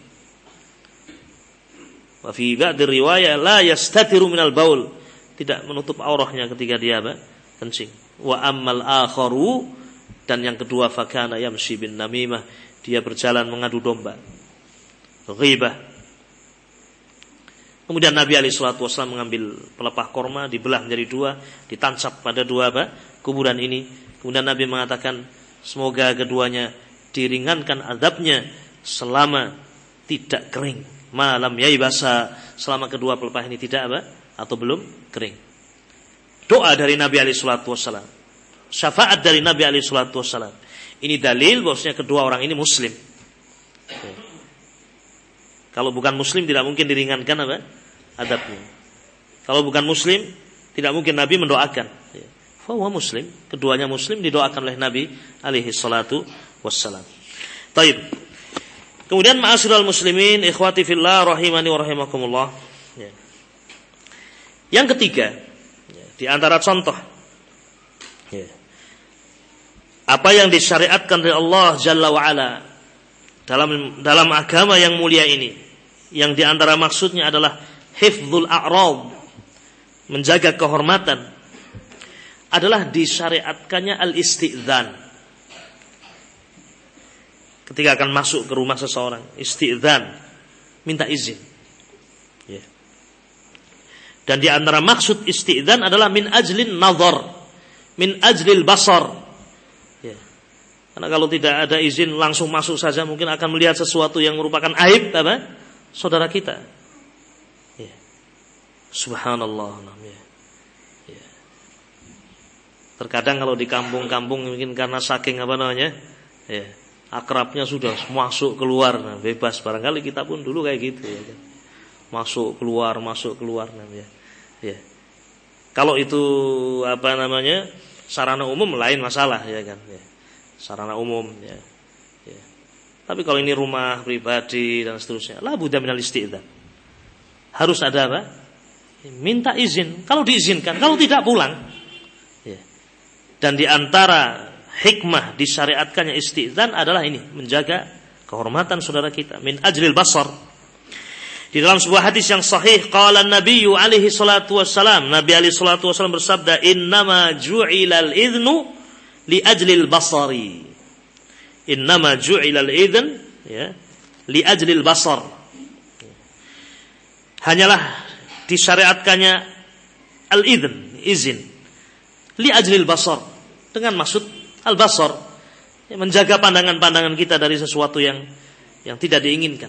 Speaker 1: Wa fi ba'd riwayah la yastatiru minal baul, tidak menutup aurahnya ketika dia apa? Kencing. Wa ammal akharu, dan yang kedua, fakana yamshi bin namimah, dia berjalan mengadu domba. Ghibah. Kemudian Nabi alaihi salatu wasallam mengambil pelepah korma, dibelah menjadi dua, ditancap pada dua apa? Kuburan ini. Kemudian Nabi mengatakan, semoga keduanya diringankan azabnya selama tidak kering. Malam yai basa, selama kedua pelepah ini tidak apa? Atau belum kering. Doa dari Nabi alaihi salatu wasallam, syafaat dari Nabi alaihi salatu wasallam. Ini dalil bahwasanya kedua orang ini muslim. Oke. Kalau bukan muslim tidak mungkin diringankan apa? Adabnya. Kalau bukan muslim tidak mungkin Nabi mendoakan. Fahuwa muslim, keduanya muslim, didoakan oleh Nabi alaihi salatu wassalam. Taib. Kemudian ma'asyiral muslimin, ikhwati fillah rahimani wa rahimakumullah. Ya. Yang ketiga, ya, di antara contoh ya, apa yang disyariatkan oleh Allah Jalla wa Ala dalam dalam agama yang mulia ini, yang di antara maksudnya adalah hifdzul a'rad, menjaga kehormatan, adalah disyariatkannya al-isti'dzan. Ketika akan masuk ke rumah seseorang, isti'dzan, minta izin. Ya. Dan di antara maksud isti'dzan adalah min ajlin nazar, min ajlil basar. Ya. Karena kalau tidak ada izin langsung masuk saja, mungkin akan melihat sesuatu yang merupakan aib apa? Saudara kita. Ya. Subhanallah. Ya. Ya. Terkadang kalau di kampung-kampung mungkin karena saking apa namanya, ya, akrabnya sudah masuk keluar, nah, bebas. Barangkali kita pun dulu kayak gitu ya kan. Masuk keluar, masuk keluar nah, ya. Ya. Kalau itu apa namanya? Sarana umum lain masalah ya kan ya. Sarana umum ya. Ya. Tapi kalau ini rumah pribadi dan seterusnya, la budda minal isti'dzan. Harus ada apa? Minta izin. Kalau diizinkan, kalau tidak pulang. Ya. Dan di antara hikmah disyariatkannya isti'dzan adalah ini, menjaga kehormatan saudara kita, min ajlil basar. Di dalam sebuah hadis yang sahih, qala an-nabiyyu alaihi salatu wassalam, Nabi alaihi salatu wassalam bersabda, innama ju'ilal idhnu li ajlil basari. Innama ju'ilal idhn ya, li ajlil basar. Hanyalah disyariatkannya al-idhn, izin, li ajlil basar, dengan maksud al-basar, ya, menjaga pandangan-pandangan kita dari sesuatu yang yang tidak diinginkan.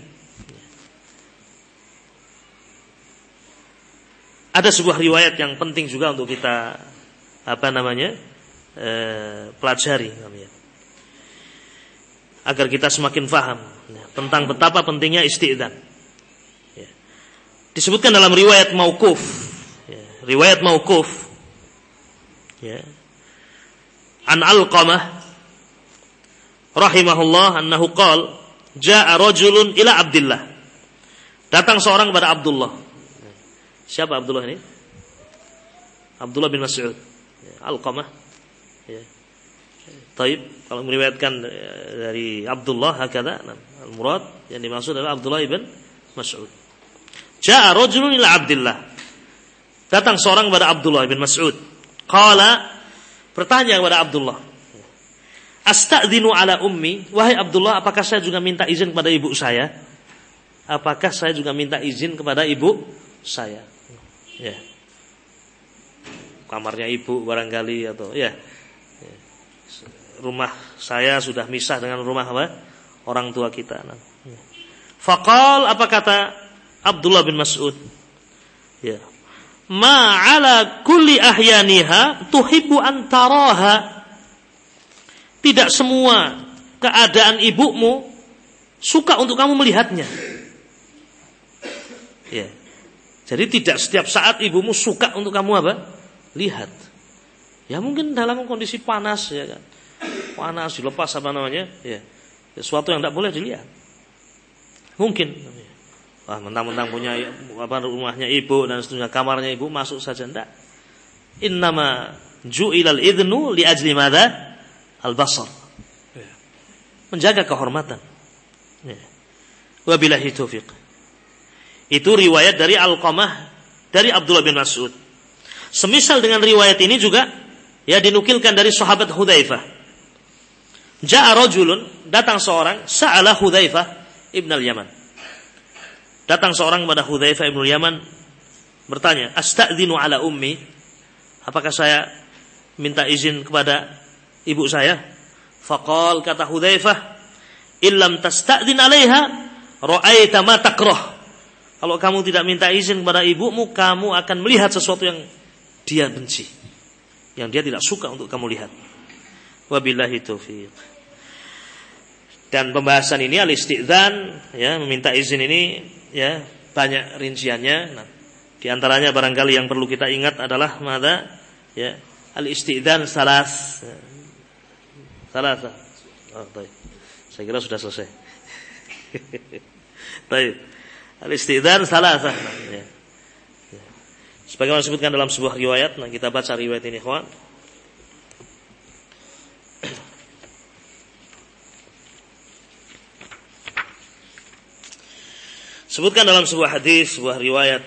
Speaker 1: Ada sebuah riwayat yang penting juga untuk kita apa namanya eh, pelajari. agar kita semakin faham tentang betapa pentingnya isti'dzan. Ya. Disebutkan dalam riwayat mauquf, ya, riwayat mauquf, ya, an Alqamah rahimahullah annahu qala jaa rajulun ila Abdullah. Datang seorang kepada Abdullah. Siapa Abdullah ini? Abdullah bin Mas'ud. Ya, Alqamah. Ya. Taib, kalau meriwayatkan dari Abdullah hakadha, al-murad yang dimaksud adalah Abdullah bin Mas'ud. Jaa rajulun ila Abdullah. Datang seorang kepada Abdullah bin Mas'ud. Qala, bertanya kepada Abdullah, astadzinu ala ummi, wahai Abdullah, apakah saya juga minta izin kepada ibu saya? Apakah saya juga minta izin kepada ibu saya? Ya. Kamarnya ibu barangkali atau ya. Ya. Rumah saya sudah misah dengan rumah apa? Orang tua kita. Ya. Faqal, apa kata Abdullah bin Mas'ud? Ya. Ma ala kulli ahyaniha tuhibbu an taraha. Tidak semua keadaan ibumu suka untuk kamu melihatnya. Ya. Jadi tidak setiap saat ibumu suka untuk kamu apa? Lihat. Ya mungkin dalam kondisi panas ya kan. Panas dilepas apa namanya? Ya. Sesuatu yang tidak boleh dilihat. Mungkin. Wah, mentang-mentang punya apa rumahnya ibu dan seterusnya, kamarnya ibu, masuk saja enggak. Innama ju'ilal idnu li ajli madza? Al-basar. Ya. Menjaga kehormatan. Ya. Wabillahi taufiq. Itu riwayat dari Alqamah dari Abdullah bin Mas'ud. Semisal dengan riwayat ini juga ya dinukilkan dari sahabat Hudzaifah. Ja'a rajulun, datang seorang, sa'ala Hudzaifah ibn al-Yaman. Datang seorang kepada Hudzaifah ibn al-Yaman bertanya, astadzinu ala ummi, apakah saya minta izin kepada ibu saya? Faqal, kata Hudzaifah, illam tastadzin 'alaiha ra'aita ma takrah. Kalau kamu tidak minta izin kepada ibumu, kamu akan melihat sesuatu yang dia benci, yang dia tidak suka untuk kamu lihat. Wabillahi taufiq. Dan pembahasan ini al-istidzan, ya, meminta izin ini ya banyak rinciannya. Nah, di antaranya barangkali yang perlu kita ingat adalah madza? Ya, al-istidzan salas. Salas. Oh, baik. Saya kira sudah selesai. Baik. Al-istidzan salasah. Ya. Ya. Sebagaimana disebutkan dalam sebuah riwayat, nah kita baca riwayat ini, ikhwan. Sebutkan dalam sebuah hadis, sebuah riwayat.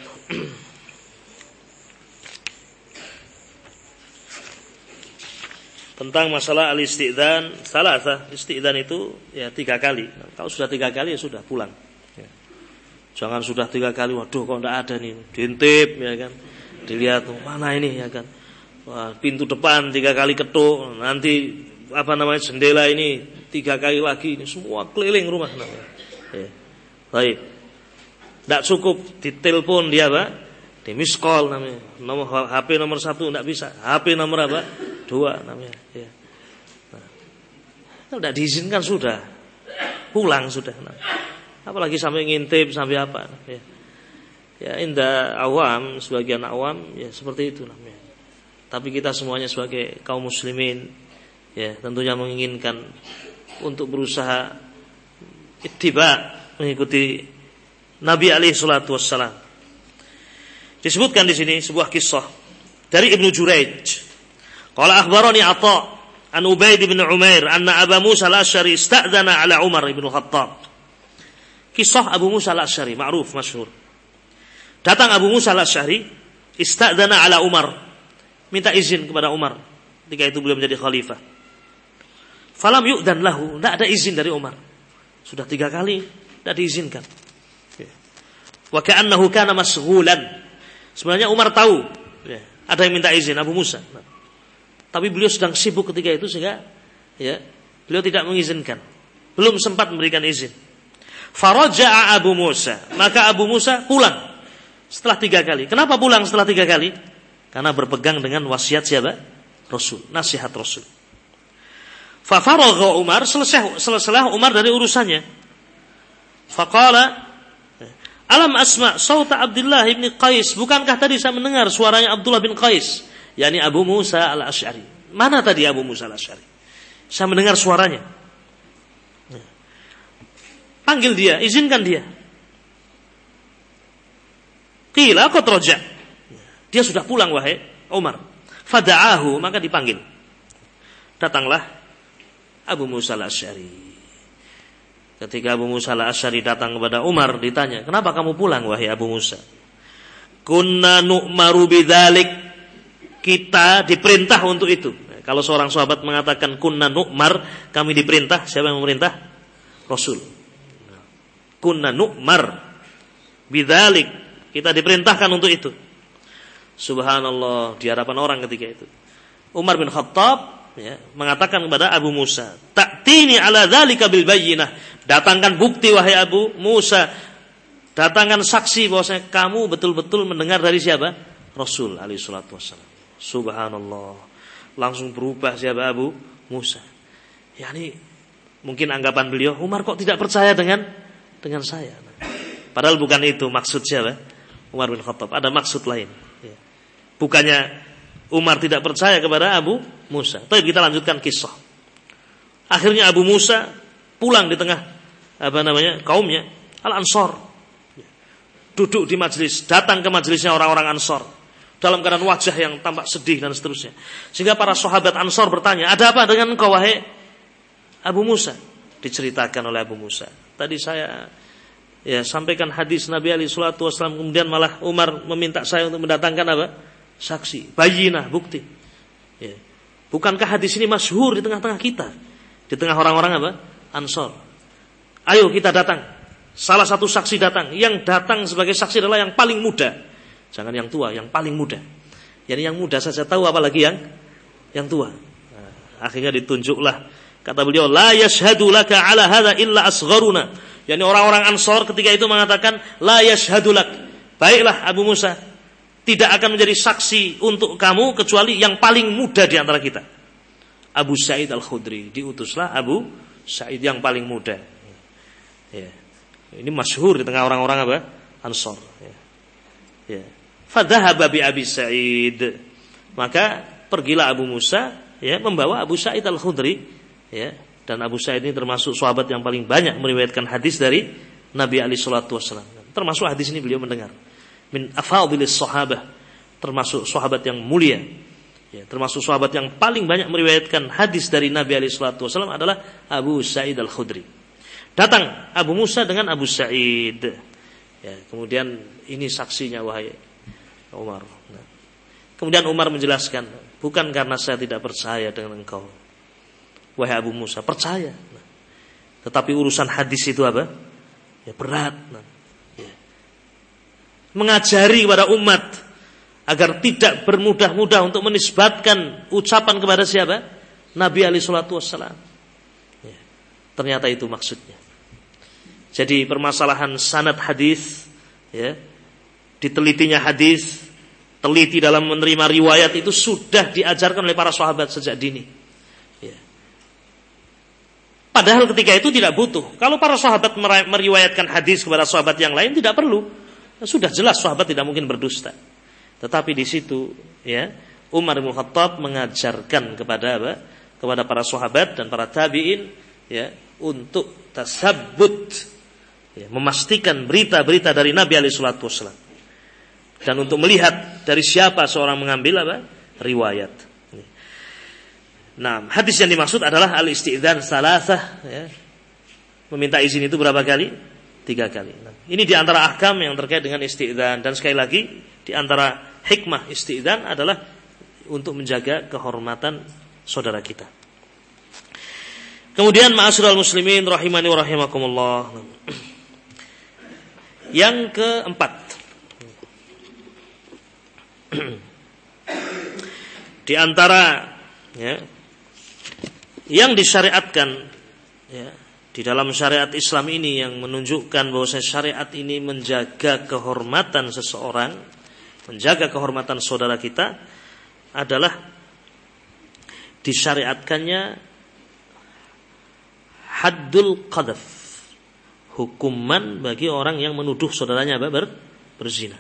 Speaker 1: Tentang masalah al-istidzan salasah. Istidzan itu ya tiga kali. Nah, kalau sudah tiga kali ya sudah pulang. Jangan sudah tiga kali, waduh kok enggak ada nih, diintip ya kan, dilihat mana ini ya kan, wah, pintu depan tiga kali ketuk, nanti apa namanya jendela ini tiga kali lagi, ini semua keliling rumah namanya. Ya. Baik, tidak cukup ditelepon dia apa, di miss call namanya, nomor H P nomor satu tidak bisa, H P nomor apa dua namanya. Ya. Nah, tidak diizinkan sudah, pulang sudah. Nah. Apalagi sampai ngintip sampai apa ya. Ya indah awam, sebagian awam ya seperti itu namanya. Tapi kita semuanya sebagai kaum muslimin ya tentunya menginginkan untuk berusaha ittiba, mengikuti Nabi alaihi salatu wassalam. Disebutkan di sini sebuah kisah dari Ibnu Jurayj. Qala akhbarani Atha an Ubaid bin Umair anna Aba Musa al-Asy'ari ista'dzana ala Umar bin Khattab. Kisah Abu Musa al-Asy'ari ma'ruf masyhur. Datang Abu Musa al-Asy'ari istadzana ala Umar, minta izin kepada Umar ketika itu beliau menjadi khalifah. Falam yu'dan lahu, tidak ada izin dari Umar. Sudah tiga kali tidak diizinkan. Wa ka'annahu kana masghulan. Sebenarnya Umar tahu ya, ada yang minta izin Abu Musa. Nah, tapi beliau sedang sibuk ketika itu sehingga ya, beliau tidak mengizinkan. Belum sempat memberikan izin. Faraja'a Abu Musa, maka Abu Musa pulang setelah tiga kali. Kenapa pulang setelah tiga kali? Karena berpegang dengan wasiat siapa? Rasul, nasihat Rasul. Fa faragha Umar, selesai selesai Umar dari urusannya. Faqala, alam asma sauta Abdullah bin Qais, bukankah tadi saya mendengar suaranya Abdullah bin Qais, yakni Abu Musa al-Asy'ari. Mana tadi Abu Musa al-Asy'ari? Saya mendengar suaranya. Panggil dia, izinkan dia. Qila qad raja'. Dia sudah pulang wahai Umar. Fada'ahu, maka dipanggil. Datanglah Abu Musa al-Asy'ari. Ketika Abu Musa al-Asy'ari datang kepada Umar, ditanya, "Kenapa kamu pulang wahai Abu Musa?" "Kunna nu'maru bidzalik." Kita diperintah untuk itu. Kalau seorang sahabat mengatakan kunna nu'mar, kami diperintah, siapa yang memerintah? Rasul. Kunna nu'mar bidzalik, kita diperintahkan untuk itu. Subhanallah, di hadapan orang ketika itu Umar bin Khattab ya, mengatakan kepada Abu Musa, "Ta'tini ala dzalika bil bayyinah." Datangkan bukti wahai Abu Musa. Datangkan saksi bahwasanya kamu betul-betul mendengar dari siapa? Rasul alaihi salatu wassalam. Subhanallah. Langsung berubah siapa Abu Musa. Yani mungkin anggapan beliau, Umar kok tidak percaya dengan dengan saya. Padahal bukan itu maksud siapa? Umar bin Khattab. Ada maksud lain. Ya. Bukannya Umar tidak percaya kepada Abu Musa. Tapi kita lanjutkan kisah. Akhirnya Abu Musa pulang di tengah apa namanya kaumnya Al-Ansar. Duduk di majelis, datang ke majelisnya orang-orang Ansar dalam keadaan wajah yang tampak sedih dan seterusnya. Sehingga para sahabat Ansar bertanya, "Ada apa dengan engkau wahai Abu Musa?" Diceritakan oleh Abu Musa, "Tadi saya ya sampaikan hadis Nabi alaihi salatu wasallam, kemudian malah Umar meminta saya untuk mendatangkan apa? Saksi, bayyinah, bukti. Ya. Bukankah hadis ini masyhur di tengah-tengah kita? Di tengah orang-orang apa? Ansar. Ayo kita datang. Salah satu saksi datang. Yang datang sebagai saksi adalah yang paling muda. Jangan yang tua, yang paling muda. Jadi yang muda saja tahu, apalagi yang yang tua." Nah, akhirnya ditunjuklah, kata beliau, "La yashhadu laka ala hadza illa asgharuna." Yani orang-orang Ansar ketika itu mengatakan, "La yashhadu lak." Baiklah Abu Musa, tidak akan menjadi saksi untuk kamu kecuali yang paling muda di antara kita. Abu Sa'id Al-Khudri, diutuslah Abu Sa'id yang paling muda. Ya. Ini masyhur di tengah orang-orang apa? Ansar. Ya. Ya. Fadhahaba bi Abi Sa'id. Maka pergilah Abu Musa ya membawa Abu Sa'id Al-Khudri ya, dan Abu Sa'id ini termasuk sahabat yang paling banyak meriwayatkan hadis dari Nabi alaihi salatu wasallam. Termasuk hadis ini beliau mendengar min afadhilis sahabah, termasuk sahabat yang mulia. Ya, termasuk sahabat yang paling banyak meriwayatkan hadis dari Nabi alaihi salatu wasallam adalah Abu Sa'id Al-Khudri. Datang Abu Musa dengan Abu Sa'id. Ya, kemudian ini saksinya wahai Umar. Nah, kemudian Umar menjelaskan, "Bukan karena saya tidak percaya dengan engkau, wahai Abu Musa, percaya. Nah, tetapi urusan hadis itu apa? Ya berat. Nah, ya. Mengajari kepada umat agar tidak bermudah-mudah untuk menisbatkan ucapan kepada siapa? Nabi alaihi salatu wassalam." Ya, ternyata itu maksudnya. Jadi permasalahan sanad hadis, ya, ditelitinya hadis, teliti dalam menerima riwayat itu sudah diajarkan oleh para sahabat sejak dini. Ya. Padahal ketika itu tidak butuh. Kalau para sahabat meriwayatkan hadis kepada sahabat yang lain tidak perlu. Sudah jelas sahabat tidak mungkin berdusta. Tetapi di situ, ya, Umar bin Khattab mengajarkan kepada apa? Kepada para sahabat dan para tabi'in, ya, untuk tasabbut, ya, memastikan berita-berita dari Nabi alaihi salatu wasallam. Dan untuk melihat dari siapa seorang mengambil apa? Riwayat. Nah, hadis yang dimaksud adalah al-isti'dzan salasah, ya. Meminta izin itu berapa kali? Tiga kali. Nah, ini di antara ahkam yang terkait dengan isti'dzan. Dan sekali lagi, di antara hikmah isti'dzan adalah untuk menjaga kehormatan saudara kita. Kemudian ma'asyiral muslimin rahimani wa rahimakumullah. Yang keempat, di antara, ya, yang disyariatkan, ya, di dalam syariat Islam ini yang menunjukkan bahwa syariat ini menjaga kehormatan seseorang, menjaga kehormatan saudara kita, adalah disyariatkannya haddul qadhaf, hukuman bagi orang yang menuduh saudaranya ber, berzina.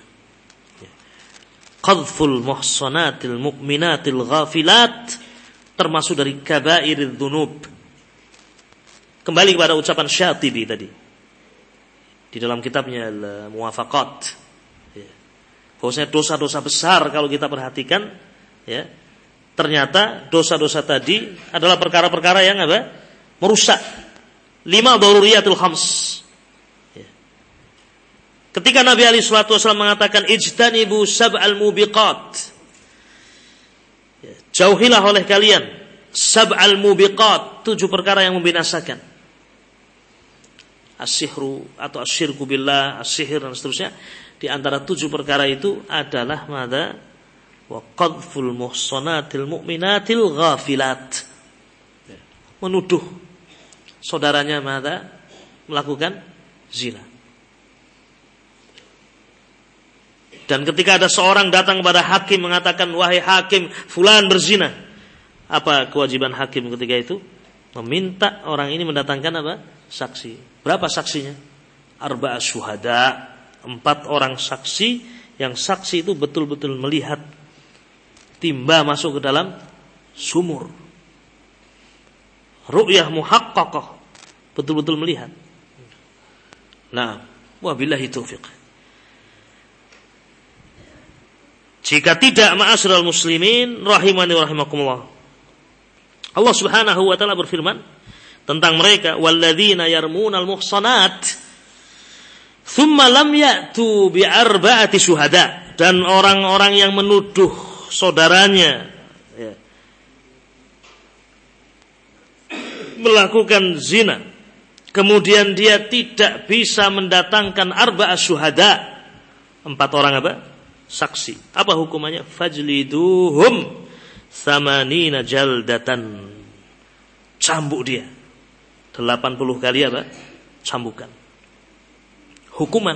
Speaker 1: Qadhful muhsanatil mu'minatil ghafilat termasuk dari kabairidz dzunub. Kembali kepada ucapan Syatibi tadi di dalam kitabnya Al-Muwafaqat, ya, bahwasanya dosa-dosa besar kalau kita perhatikan, ya, ternyata dosa-dosa tadi adalah perkara-perkara yang apa? Merusak lima daruriyatul khams. Ya. Ketika Nabi alaihi salatu wasallam mengatakan ijtanibu sab'al mubiqat, ya, jauhilah oleh kalian sab'al mubiqat, tujuh perkara yang membinasakan. As-sihru atau asyirku billah, as-sihir dan seterusnya. Di antara tujuh perkara itu adalah madza? Wa qadful muhsanatil mu'minatil ghafilat. Menuduh saudaranya madza? Melakukan zina. Dan ketika ada seorang datang kepada hakim mengatakan, wahai hakim, fulan berzina. Apa kewajiban hakim ketika itu? Meminta orang ini mendatangkan apa? Saksi. Berapa saksinya? Arba'a syuhada, empat orang saksi yang saksi itu betul-betul melihat timba masuk ke dalam sumur. Ru'yah muhaqqaqah, betul-betul melihat. Nah, wabillahi taufiq. Jika tidak, ma'asyiral muslimin rahimani wa rahimakumullah, Allah Subhanahu wa taala berfirman tentang mereka, walladzina yarmunal muhsanat thumma lam ya'tu bi arba'ati syuhada, dan orang-orang yang menuduh saudaranya, ya, melakukan zina, kemudian dia tidak bisa mendatangkan arba'a syuhada, empat orang apa? Saksi. Apa hukumannya? Fajliduhum tsamanina jaldatan, cambuk dia delapan puluh kali apa? Cambukan. Hukuman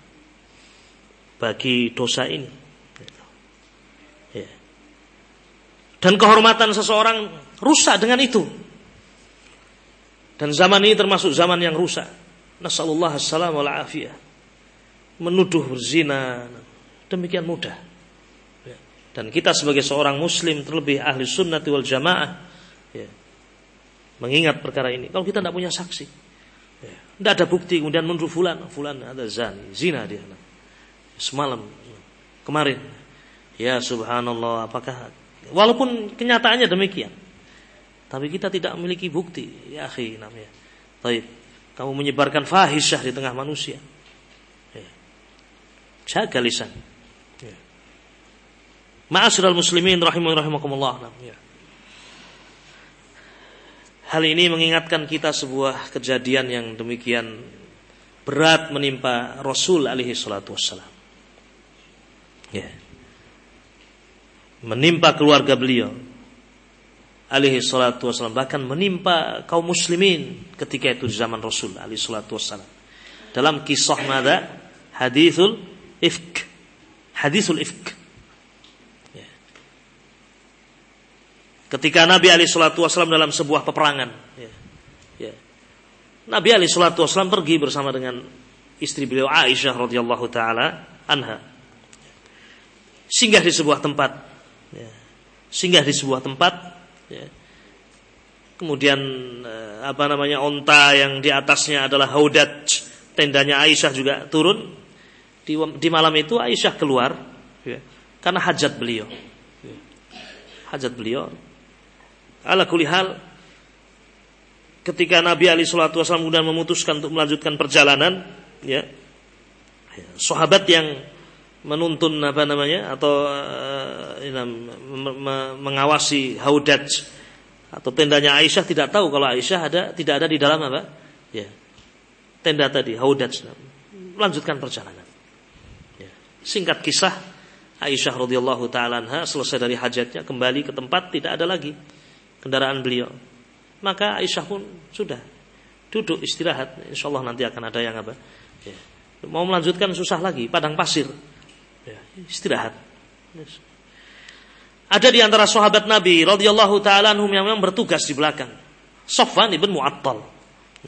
Speaker 1: bagi dosa ini. Ya. Dan kehormatan seseorang rusak dengan itu. Dan zaman ini termasuk zaman yang rusak. Nasallallahu alaihi wal afiyah. Menuduh berzina demikian mudah. Ya. Dan kita sebagai seorang muslim, terlebih ahli sunnati wal jamaah, ya, mengingat perkara ini. Kalau kita tidak punya saksi, ya, tidak ada bukti, kemudian menuduh fulan, fulan ada zani, zina dia. Semalam, kemarin, ya subhanallah, apakah, walaupun kenyataannya demikian, tapi kita tidak memiliki bukti, ya akhi namanya. Baik, kamu menyebarkan fahisyah di tengah manusia. Ya. Jaga lisan. Ya. Ma'asyiral muslimin rahimani rahimakumullah. Ya. Hal ini mengingatkan kita sebuah kejadian yang demikian berat menimpa Rasul alaihi salatu wassalam. Ya. Menimpa keluarga beliau alaihi salatu wassalam, bahkan menimpa kaum muslimin ketika itu di zaman Rasul alaihi salatu wassalam. Dalam kisah mada? Hadithul ifk. Hadithul ifk. Ketika Nabi alaihi salatu wasallam dalam sebuah peperangan, ya, ya. Nabi alaihi salatu wasallam pergi bersama dengan istri beliau Aisyah radhiyallahu taala anha, singgah di sebuah tempat, ya. singgah di sebuah tempat, ya. Kemudian apa namanya, onta yang di atasnya adalah haudaj, tendanya Aisyah juga turun. Di, di malam itu Aisyah keluar, ya, karena hajat beliau, ya. hajat beliau. Ala kulli hal, ketika Nabi alaihi salatu wasallam kemudian memutuskan untuk melanjutkan perjalanan, ya, sahabat yang menuntun apa namanya atau uh, mengawasi haudaj atau tendanya Aisyah tidak tahu kalau Aisyah ada tidak ada di dalam apa, ya, tenda tadi haudaj. Melanjutkan perjalanan. Ya. Singkat kisah, Aisyah radhiyallahu taala anha selesai dari hajatnya kembali ke tempat, tidak ada lagi kendaraan beliau. Maka Aisyah pun sudah duduk istirahat. Insyaallah nanti akan ada yang apa? Ya. Mau melanjutkan susah lagi, padang pasir. Ya, istirahat. Yes. Ada di antara sahabat Nabi radhiyallahu taala anhum yang memang bertugas di belakang. Safwan ibn Mu'attal.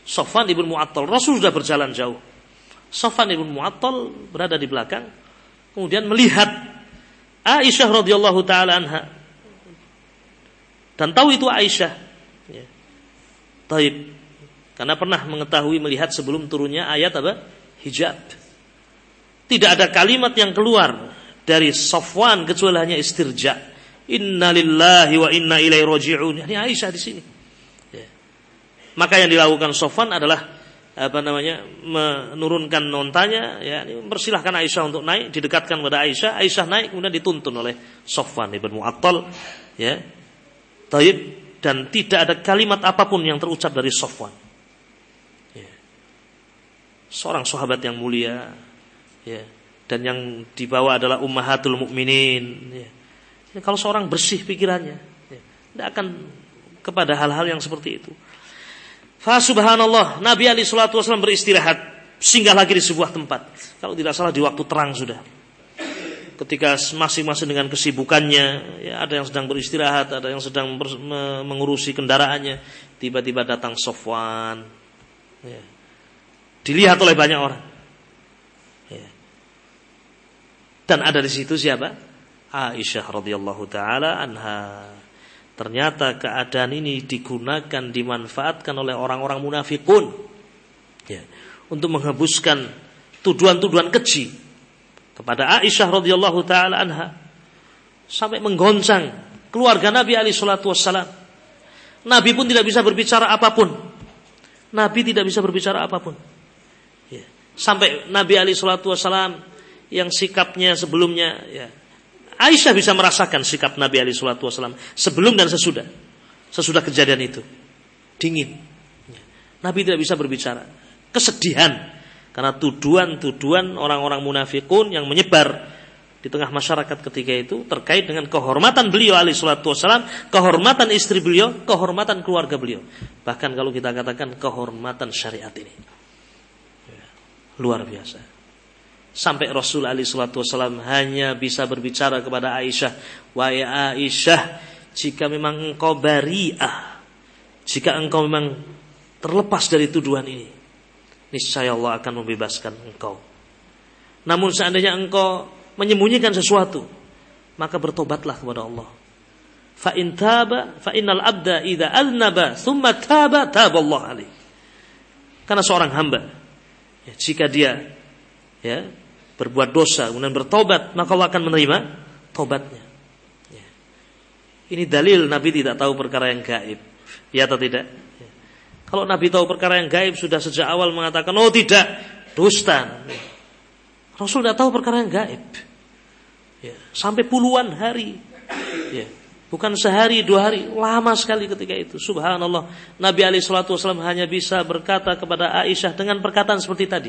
Speaker 1: Safwan ibn Mu'attal. Rasul sudah berjalan jauh. Safwan ibn Mu'attal berada di belakang, kemudian melihat Aisyah radhiyallahu taala anha dan tahu itu Aisyah. Ya. Taib. Karena pernah mengetahui melihat sebelum turunnya ayat apa? Hijab. Tidak ada kalimat yang keluar dari Safwan kecuali hanya istirja. Inna lillahi wa inna ilaihi raji'un. Ini Aisyah di sini. Ya. Maka yang dilakukan Safwan adalah apa namanya? Menurunkan nontanya, ya, mempersilahkan Aisyah untuk naik, didekatkan kepada Aisyah. Aisyah naik kemudian dituntun oleh Safwan ibn Mu'attal, ya. Taib, dan tidak ada kalimat apapun yang terucap dari Safwan. Ya. Seorang sahabat yang mulia, ya, dan yang dibawa adalah ummahatul mukminin, ya. Kalau seorang bersih pikirannya, ya, tidak akan kepada hal-hal yang seperti itu. Fa subhanallah, Nabi alaihi salatu wasallam beristirahat, singgah lagi di sebuah tempat. Kalau tidak salah di waktu terang sudah. Ketika masing-masing dengan kesibukannya, ya, ada yang sedang beristirahat, ada yang sedang ber, me, mengurusi kendaraannya, tiba-tiba datang Safwan, ya. Dilihat oleh banyak orang, ya. Dan ada di situ siapa? Aisyah radhiyallahu taala anha. Ternyata keadaan ini digunakan, dimanfaatkan oleh orang-orang munafikun, ya, untuk menghembuskan tuduhan-tuduhan keji kepada Aisyah radhiyallahu taala anha, sampai menggoncang keluarga Nabi alaihi salatu wassalam. Nabi pun tidak bisa berbicara apapun. Nabi tidak bisa berbicara apapun. Ya. Sampai Nabi alaihi salatu wassalam yang sikapnya sebelumnya, ya, Aisyah bisa merasakan sikap Nabi alaihi salatu wassalam sebelum dan sesudah. Sesudah kejadian itu. Dingin. Ya. Nabi tidak bisa berbicara. Kesedihan. Karena tuduhan-tuduhan orang-orang munafikun yang menyebar di tengah masyarakat ketika itu terkait dengan kehormatan beliau alaihi salatu wassalam, kehormatan istri beliau, kehormatan keluarga beliau. Bahkan kalau kita katakan kehormatan syariat ini. Ya, luar biasa. Sampai Rasul alaihi salatu wassalam hanya bisa berbicara kepada Aisyah, "Wahai Aisyah, jika memang engkau bari'ah, jika engkau memang terlepas dari tuduhan ini, niscaya Allah akan membebaskan engkau. Namun seandainya engkau menyembunyikan sesuatu, maka bertobatlah kepada Allah. Fa in taba, fa innal abda idza aznaba tsumma taba, taballahu alaihi." Karena seorang hamba, ya, jika dia, ya, berbuat dosa kemudian bertobat, maka Allah akan menerima tobatnya. Ya. Ini dalil Nabi tidak tahu perkara yang gaib, ya atau tidak? Ya. Kalau Nabi tahu perkara yang gaib sudah sejak awal mengatakan, oh tidak, dusta. Ya. Rasul tidak tahu perkara yang gaib, ya. Sampai puluhan hari, ya. Bukan sehari dua hari, lama sekali ketika itu. Subhanallah, Nabi alaihi salatu wasallam hanya bisa berkata kepada Aisyah dengan perkataan seperti tadi.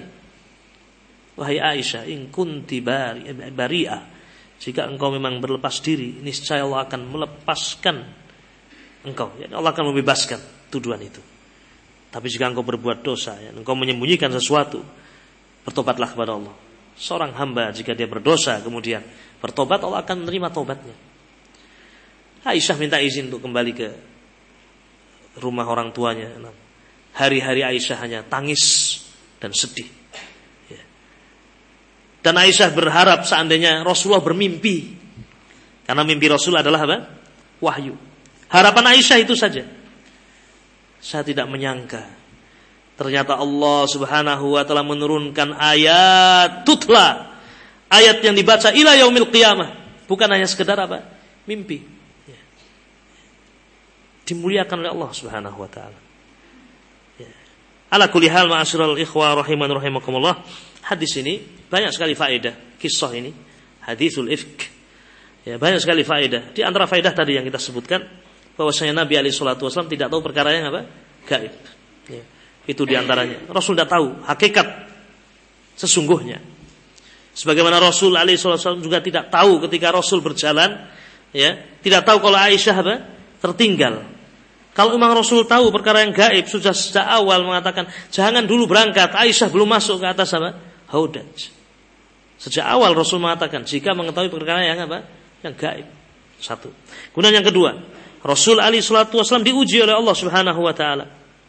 Speaker 1: Wahai Aisyah, in kunti bari'ah, jika engkau memang berlepas diri, niscaya Allah akan melepaskan engkau, ya, Allah akan membebaskan tuduhan itu. Tapi jika engkau berbuat dosa, ya, engkau menyembunyikan sesuatu, bertobatlah kepada Allah. Seorang hamba jika dia berdosa kemudian bertobat, Allah akan menerima tobatnya. Aisyah minta izin untuk kembali ke rumah orang tuanya. Hari-hari Aisyah hanya tangis dan sedih. Dan Aisyah berharap seandainya Rasulullah bermimpi. Karena mimpi Rasul adalah apa? Wahyu. Harapan Aisyah itu saja. Saya tidak menyangka ternyata Allah subhanahu wa ta'ala menurunkan ayat tutla. Ayat yang dibaca ila yaumil qiyamah. Bukan hanya sekedar apa? Mimpi. Ya. Dimuliakan oleh Allah subhanahu wa ta'ala. Ya. Ala kulli hal ma'asyiral ikhwah rahiman rahimakumullah. Hadis ini banyak sekali faedah, kisah ini, hadisul ifk. Ya, banyak sekali faedah. Di antara faedah tadi yang kita sebutkan, bahwasanya Nabi alaihi salatu wasallam tidak tahu perkara yang apa? Gaib. Ya, itu di antaranya. Rasul tidak tahu hakikat sesungguhnya. Sebagaimana Rasul alaihi salatu wasallam juga tidak tahu ketika Rasul berjalan, ya, tidak tahu kalau Aisyah apa? Tertinggal. Kalau memang Rasul tahu perkara yang gaib, sudah sejak awal mengatakan jangan dulu berangkat, Aisyah belum masuk ke atas apa? Haudaj. Sejak awal Rasul mengatakan jika mengetahui perkara yang apa? Yang gaib. Satu. Kemudian yang kedua, Rasul alaihi salatu wasallam diuji oleh Allah Subhanahu wa taala.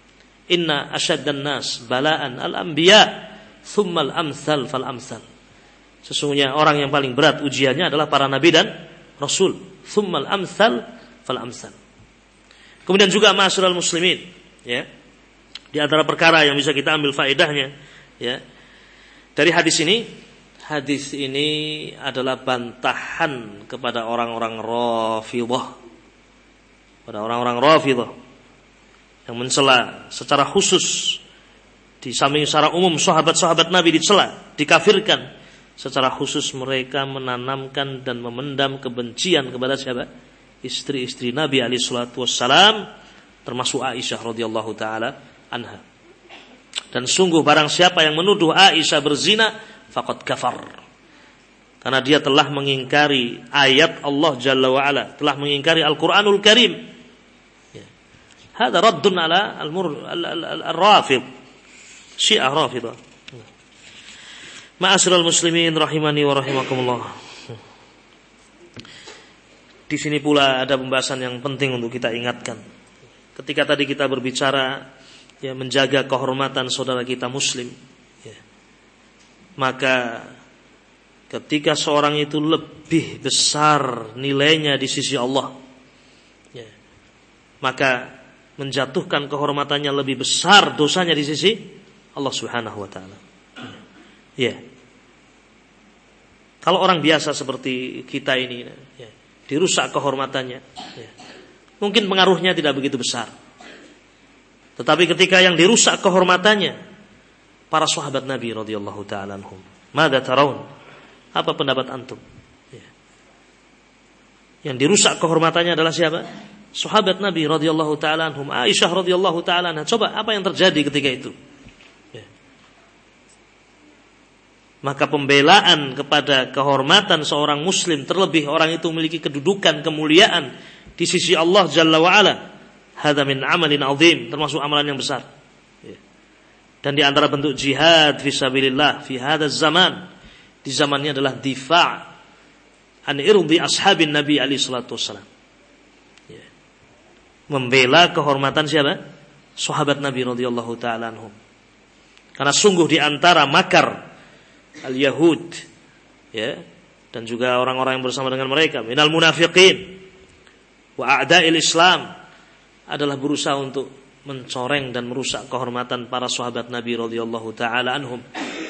Speaker 1: Inna asyaddan nas bala'an al-anbiya thumma al-amsal fal-amsal. Sesungguhnya orang yang paling berat ujiannya adalah para nabi dan rasul. Thumma al-amsal fal-amsal. Kemudian juga ma'asyiral muslimin, ya. Di antara perkara yang bisa kita ambil faedahnya, ya. Dari hadis ini, hadis ini adalah bantahan kepada orang-orang Rafidhah. Pada orang-orang Rafidhah yang mencela secara khusus, di samping secara umum sahabat-sahabat Nabi dicela, dikafirkan, secara khusus mereka menanamkan dan memendam kebencian kepada siapa? Istri-istri Nabi alaihi salatu wassalam, termasuk Aisyah radhiyallahu taala anha. Dan sungguh barang siapa yang menuduh Aisyah berzina, faqad kafar. Karena dia telah mengingkari ayat Allah Jalla wa Ala, telah mengingkari Al-Qur'anul Karim. Hada raddun ala al-rafid, Syiah Rafidah. Ma'asyiral muslimin rahimani wa rahimakumullah. Di sini pula ada pembahasan yang penting untuk kita ingatkan. Ketika tadi kita berbicara ya menjaga kehormatan saudara kita muslim, ya, maka ketika seorang itu lebih besar nilainya di sisi Allah, ya, maka menjatuhkan kehormatannya lebih besar dosanya di sisi Allah Subhanahu wa taala. Ya. Kalau orang biasa seperti kita ini, ya, dirusak kehormatannya, ya, mungkin pengaruhnya tidak begitu besar. Tetapi ketika yang dirusak kehormatannya para sahabat Nabi radhiyallahu taala anhum, madza taraun? Apa pendapat antum? Ya. Yang dirusak kehormatannya adalah siapa? Sahabat Nabi radhiyallahu taala anhum, Aisyah radhiyallahu taala anha. Coba apa yang terjadi ketika itu? Ya. Maka pembelaan kepada kehormatan seorang muslim, terlebih orang itu memiliki kedudukan, kemuliaan di sisi Allah Jalla wa Ala, hadza min amalin azim, termasuk amalan yang besar. Ya. Dan di antara bentuk jihad fisabilillah fi hadzal zaman, di zamannya adalah difa' an irdi ashabin Nabi alaihi salatu wassalam. Ya. Membela kehormatan siapa? Sahabat Nabi radhiyallahu taala anhum. Karena sungguh di antara makar al-Yahud, ya, dan juga orang-orang yang bersama dengan mereka, minal munafiqin wa a'da'il Islam, adalah berusaha untuk mencoreng dan merusak kehormatan para sahabat Nabi radhiyallahu taala anhum.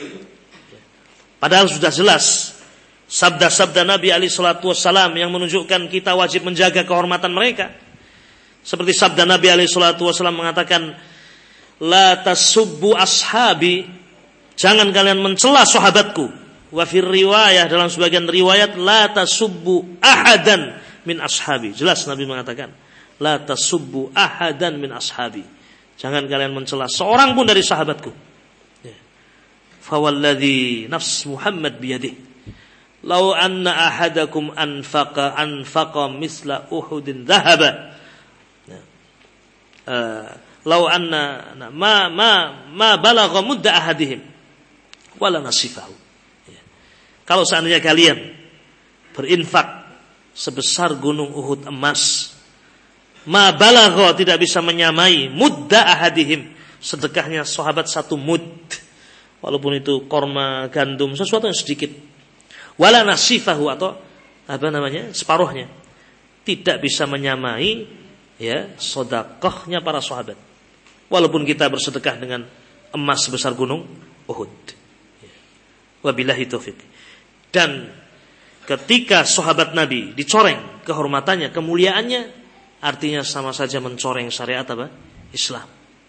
Speaker 1: Padahal sudah jelas sabda-sabda Nabi alaihi salatu wassalam yang menunjukkan kita wajib menjaga kehormatan mereka. Seperti sabda Nabi alaihi salatu wassalam mengatakan, la tasubbu ashabi, jangan kalian mencela sahabatku. Wa fir riwayah, dalam sebagian riwayat, la tasubbu ahadan min ashabi. Jelas Nabi mengatakan, la tasubbu ahadan min ashabi. Jangan kalian mencela seorang pun dari sahabatku. Ya. Fawalladhi nafs Muhammad biyadih. Lau anna ahadakum anfaqa anfaqa misla Uhudin dhahaba. Ya. Uh, lau anna ma ma ma balagha mudda ahadihim wala nasifahu. Ya. Kalau seandainya kalian berinfak sebesar gunung Uhud emas, ma balagha, tidak bisa menyamai mudda ahadihim, sedekahnya sahabat satu mud, walaupun itu korma gandum, sesuatu yang sedikit, wala nasifahu, atau apa namanya, separuhnya, tidak bisa menyamai ya sedekahnya para sahabat, walaupun kita bersedekah dengan emas sebesar gunung Uhud. Wabillahi taufik. Dan ketika sahabat Nabi dicoreng kehormatannya, kemuliaannya, artinya sama saja mencoreng syariat apa? Islam.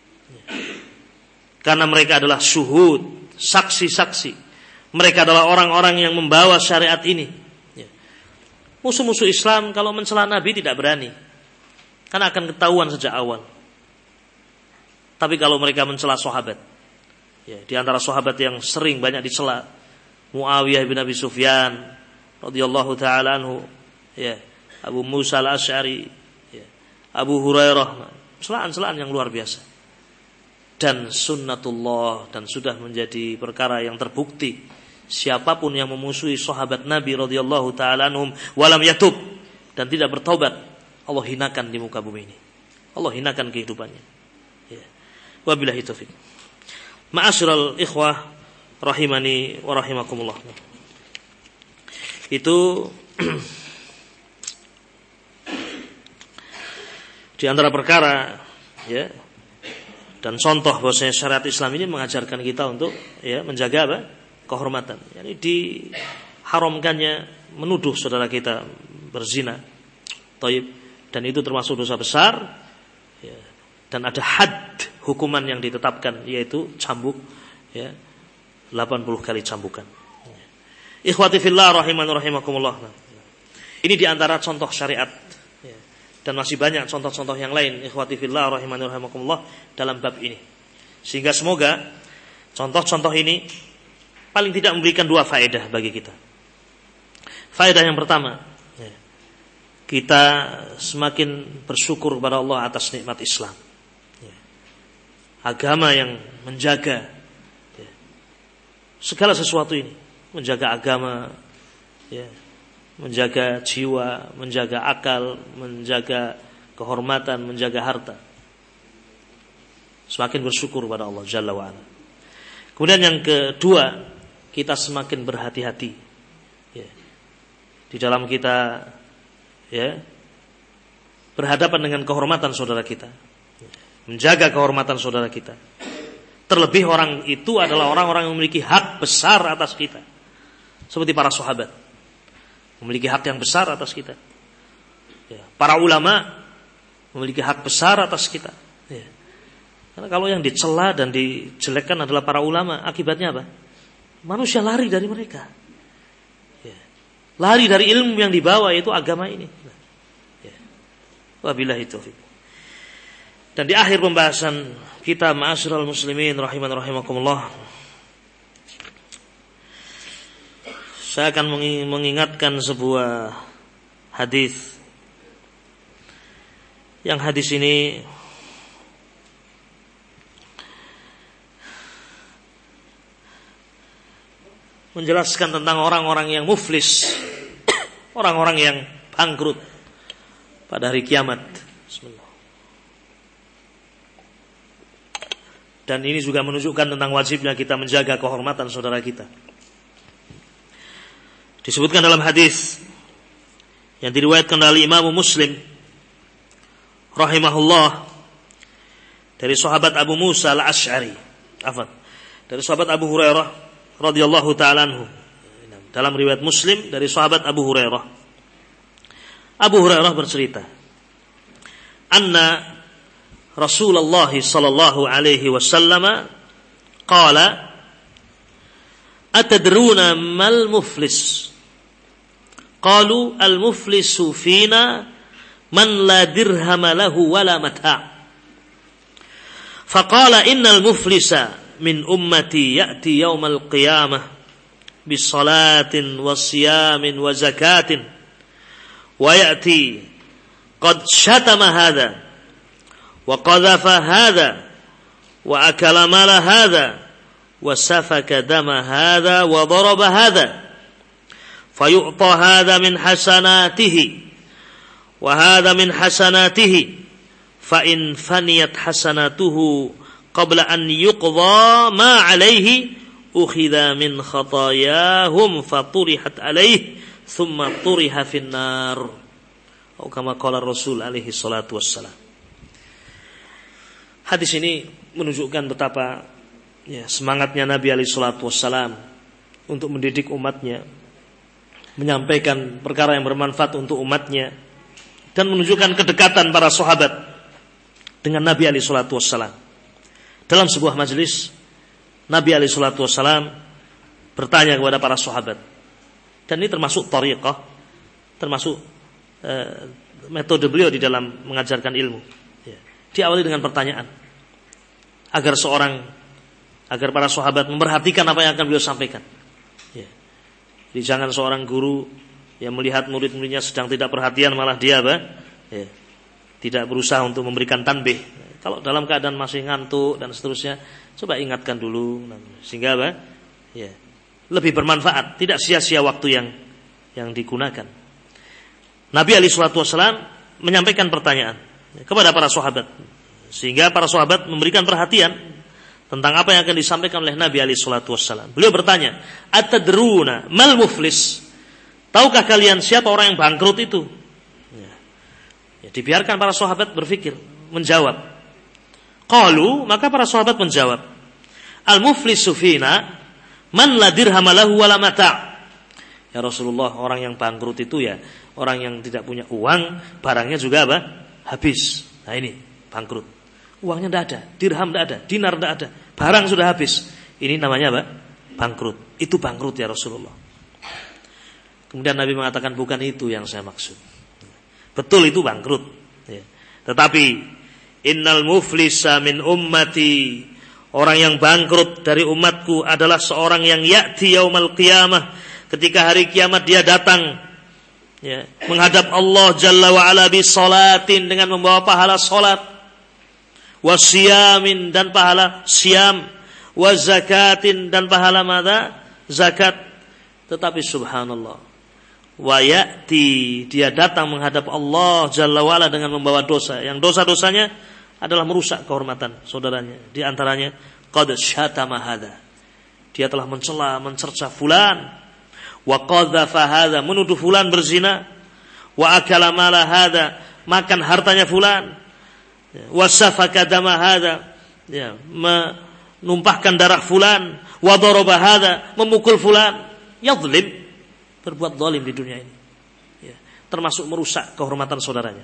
Speaker 1: Karena mereka adalah syuhud, saksi-saksi. Mereka adalah orang-orang yang membawa syariat ini. Musuh-musuh Islam kalau mencela Nabi tidak berani, karena akan ketahuan sejak awal. Tapi kalau mereka mencela sahabat, ya, di antara sahabat yang sering banyak dicela, Muawiyah bin Abi Sufyan radhiyallahu taala anhu, ya, Abu Musa al-Asy'ari, ya, Abu Hurairah, celaan-celaan yang luar biasa. Dan sunnatullah, dan sudah menjadi perkara yang terbukti, siapapun yang memusuhi sahabat Nabi radhiyallahu taala anhum walam yatub, dan tidak bertobat, Allah hinakan di muka bumi ini. Allah hinakan kehidupannya. Ya. Wabillahi taufik. Ma'asyiral ikhwah rahimani wa rahimakumullah. Itu di antara perkara ya dan contoh bahwasanya syariat Islam ini mengajarkan kita untuk ya menjaga apa? Kehormatan. Yani diharamkannya menuduh saudara kita berzina. Thayyib, dan itu termasuk dosa besar ya. Dan ada had hukuman yang ditetapkan yaitu cambuk ya delapan puluh kali cambukan. Ikhwati fillah rahimani rahimakumullah. Ini di antara contoh syariat ya. Dan masih banyak contoh-contoh yang lain ikhwati fillah rahimani rahimakumullah dalam bab ini. Sehingga semoga contoh-contoh ini paling tidak memberikan dua faedah bagi kita. Faedah yang pertama, ya, kita semakin bersyukur kepada Allah atas nikmat Islam. Ya. Agama yang menjaga ya, segala sesuatu ini, menjaga agama, ya, menjaga jiwa, menjaga akal, menjaga kehormatan, menjaga harta. Semakin bersyukur kepada Allah Jalla wa'ala. Kemudian yang kedua, kita semakin berhati-hati ya, di dalam kita ya, berhadapan dengan kehormatan saudara kita, menjaga kehormatan saudara kita. Terlebih orang itu adalah orang-orang yang memiliki hak besar atas kita, seperti para sahabat memiliki hak yang besar atas kita ya, para ulama memiliki hak besar atas kita ya. Karena kalau yang dicela dan dijelekkan adalah para ulama, akibatnya apa? Manusia lari dari mereka ya. Lari dari ilmu yang dibawa, yaitu agama ini ya. Wabillahi taufik. Dan di akhir pembahasan kita, ma'asyiral muslimin rahiman rahimakumullah, saya akan mengingatkan sebuah hadis. Yang hadis ini menjelaskan tentang orang-orang yang muflis, orang-orang yang bangkrut pada hari kiamat. Bismillah. Dan ini juga menunjukkan tentang wajibnya kita menjaga kehormatan saudara kita. Disebutkan dalam hadis yang diriwayatkan oleh Imam Muslim rahimahullah dari sahabat Abu Musa al-Asy'ari, afwan, dari sahabat Abu Hurairah radhiyallahu ta'ala anhu. Dalam riwayat Muslim dari sahabat Abu Hurairah, Abu Hurairah bercerita, anna Rasulullah sallallahu alaihi wasallam qala, atadruna mal muflis? Qalu al-muflisu fina man la dirham lahu wala mata'. Faqala innal muflisa min ummati ya'ti yawmal qiyamah bisalatin wa siyamin wa zakatin wa ya'ti qad syatama hadha wa qadhafa hadha wa akala mala hadha wa safaka dama hadha wa daraba hadha fayu'ta hadha min hasanatihi wa hadha min hasanatihi fa in faniyat hasanatuhu qabla an yuqdha ma alayhi ukhidha min khatayahum faturihat alayhi thumma turiha finnar, atau kama qala Rasul alaihi salatu wassalam. Hadis ini menunjukkan betapa ya, semangatnya Nabi alaihi salatu wassalam untuk mendidik umatnya, menyampaikan perkara yang bermanfaat untuk umatnya, dan menunjukkan kedekatan para sahabat dengan Nabi alaihi salatu wassalam. Dalam sebuah majelis, Nabi alaihi salatu wassalam bertanya kepada para sahabat, dan ini termasuk tariqah, termasuk eh, metode beliau di dalam mengajarkan ilmu ya. Diawali dengan pertanyaan agar seorang agar para sahabat memperhatikan apa yang akan beliau sampaikan ya. Jadi jangan seorang guru yang melihat murid-muridnya sedang tidak perhatian malah dia apa? Ya, tidak berusaha untuk memberikan tanbih. Kalau dalam keadaan masih ngantuk dan seterusnya, coba ingatkan dulu sehingga apa? Ya, lebih bermanfaat, tidak sia-sia waktu yang yang digunakan. Nabi alaihi salatu wasallam menyampaikan pertanyaan kepada para sahabat. Sehingga para sahabat memberikan perhatian tentang apa yang akan disampaikan oleh Nabi alaihi salatu wassalam. Beliau bertanya, "Atadruna mal muflis?" Tahukah kalian siapa orang yang bangkrut itu? Ya. Ya, dibiarkan para sahabat berpikir, menjawab. Qalu, maka para sahabat menjawab, "Al-muflisu fina man la dirham lahu wala mata'." Ya Rasulullah, orang yang bangkrut itu ya orang yang tidak punya uang, barangnya juga apa? Habis. Nah ini bangkrut. Uangnya tidak ada, dirham tidak ada, dinar tidak ada, barang sudah habis. Ini namanya apa? Bangkrut. Itu bangkrut ya Rasulullah. Kemudian Nabi mengatakan bukan itu yang saya maksud. Betul itu bangkrut. Ya. Tetapi innal muflisa min ummati, orang yang bangkrut dari umatku adalah seorang yang ya'ti yaumal qiyamah, ketika hari kiamat dia datang ya, menghadap Allah Jalla wa Ala bi salatin, dengan membawa pahala salat, wasiyamin dan pahala siam, wa zakatin dan pahala mada? Zakat. Tetapi subhanallah, wa ya'ti, dia datang menghadap Allah Jalla wa Ala dengan membawa dosa, yang dosa-dosanya adalah merusak kehormatan saudaranya. Di antaranya qad syatama hadza, dia telah mencela, mencerca fulan, wa qadhafa hadza, menuduh fulan berzina, wa akala mala hadza, makan hartanya fulan, wa safaka dama hadza, ya, menumpahkan darah fulan, wa daraba hadza, memukul fulan, yadhlim, berbuat zalim di dunia ini. Ya, termasuk merusak kehormatan saudaranya.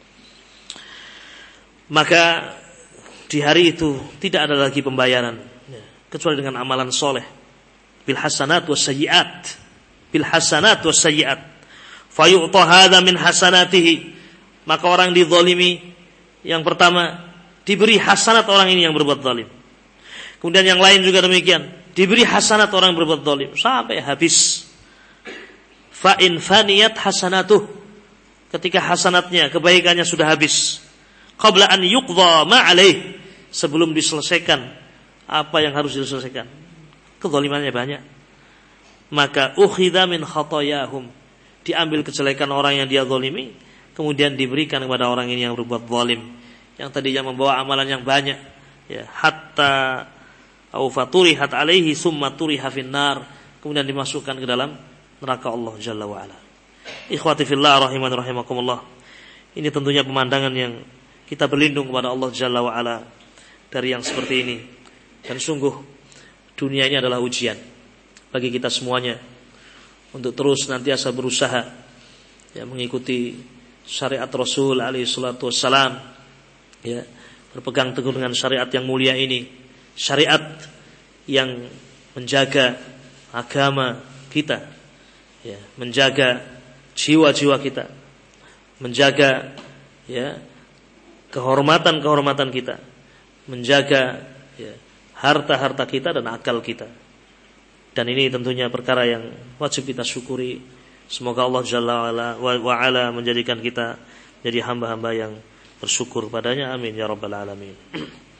Speaker 1: Maka di hari itu tidak ada lagi pembayaran ya, kecuali dengan amalan soleh, bil hasanat was sayyiat, bil hasanat was sayyiat, fayu'ta hadza min hasanatihi, maka orang dizalimi yang pertama diberi hasanat orang ini yang berbuat zalim. Kemudian yang lain juga demikian, diberi hasanat orang yang berbuat zalim sampai habis. Fa in faniyat hasanatuh, ketika hasanatnya, kebaikannya sudah habis, qabla an yuqdha ma alaih, sebelum diselesaikan apa yang harus diselesaikan, kezalimannya banyak, maka ukhidha min khatayahum, diambil kejelekan orang yang dia zalimi, kemudian diberikan kepada orang ini yang berbuat zalim, yang tadinya membawa amalan yang banyak ya, hatta au faturihat alaihi summa turiha finnar, kemudian dimasukkan ke dalam neraka Allah Jalla wa Ala. Ikhwati fillah rahiman rahimakumullah, ini tentunya pemandangan yang kita berlindung kepada Allah Jalla wa Ala dari yang seperti ini. Dan sungguh dunia ini adalah ujian bagi kita semuanya untuk terus nantiasa berusaha ya, mengikuti syariat Rasul alaihi salatu wassalam ya, berpegang teguh dengan syariat yang mulia ini, syariat yang menjaga agama kita ya, menjaga jiwa-jiwa kita, menjaga ya kehormatan-kehormatan kita, menjaga ya, harta-harta kita dan akal kita. Dan ini tentunya perkara yang wajib kita syukuri. Semoga Allah Jalla wa Ala menjadikan kita jadi hamba-hamba yang bersyukur padanya. Amin ya rabbal alamin.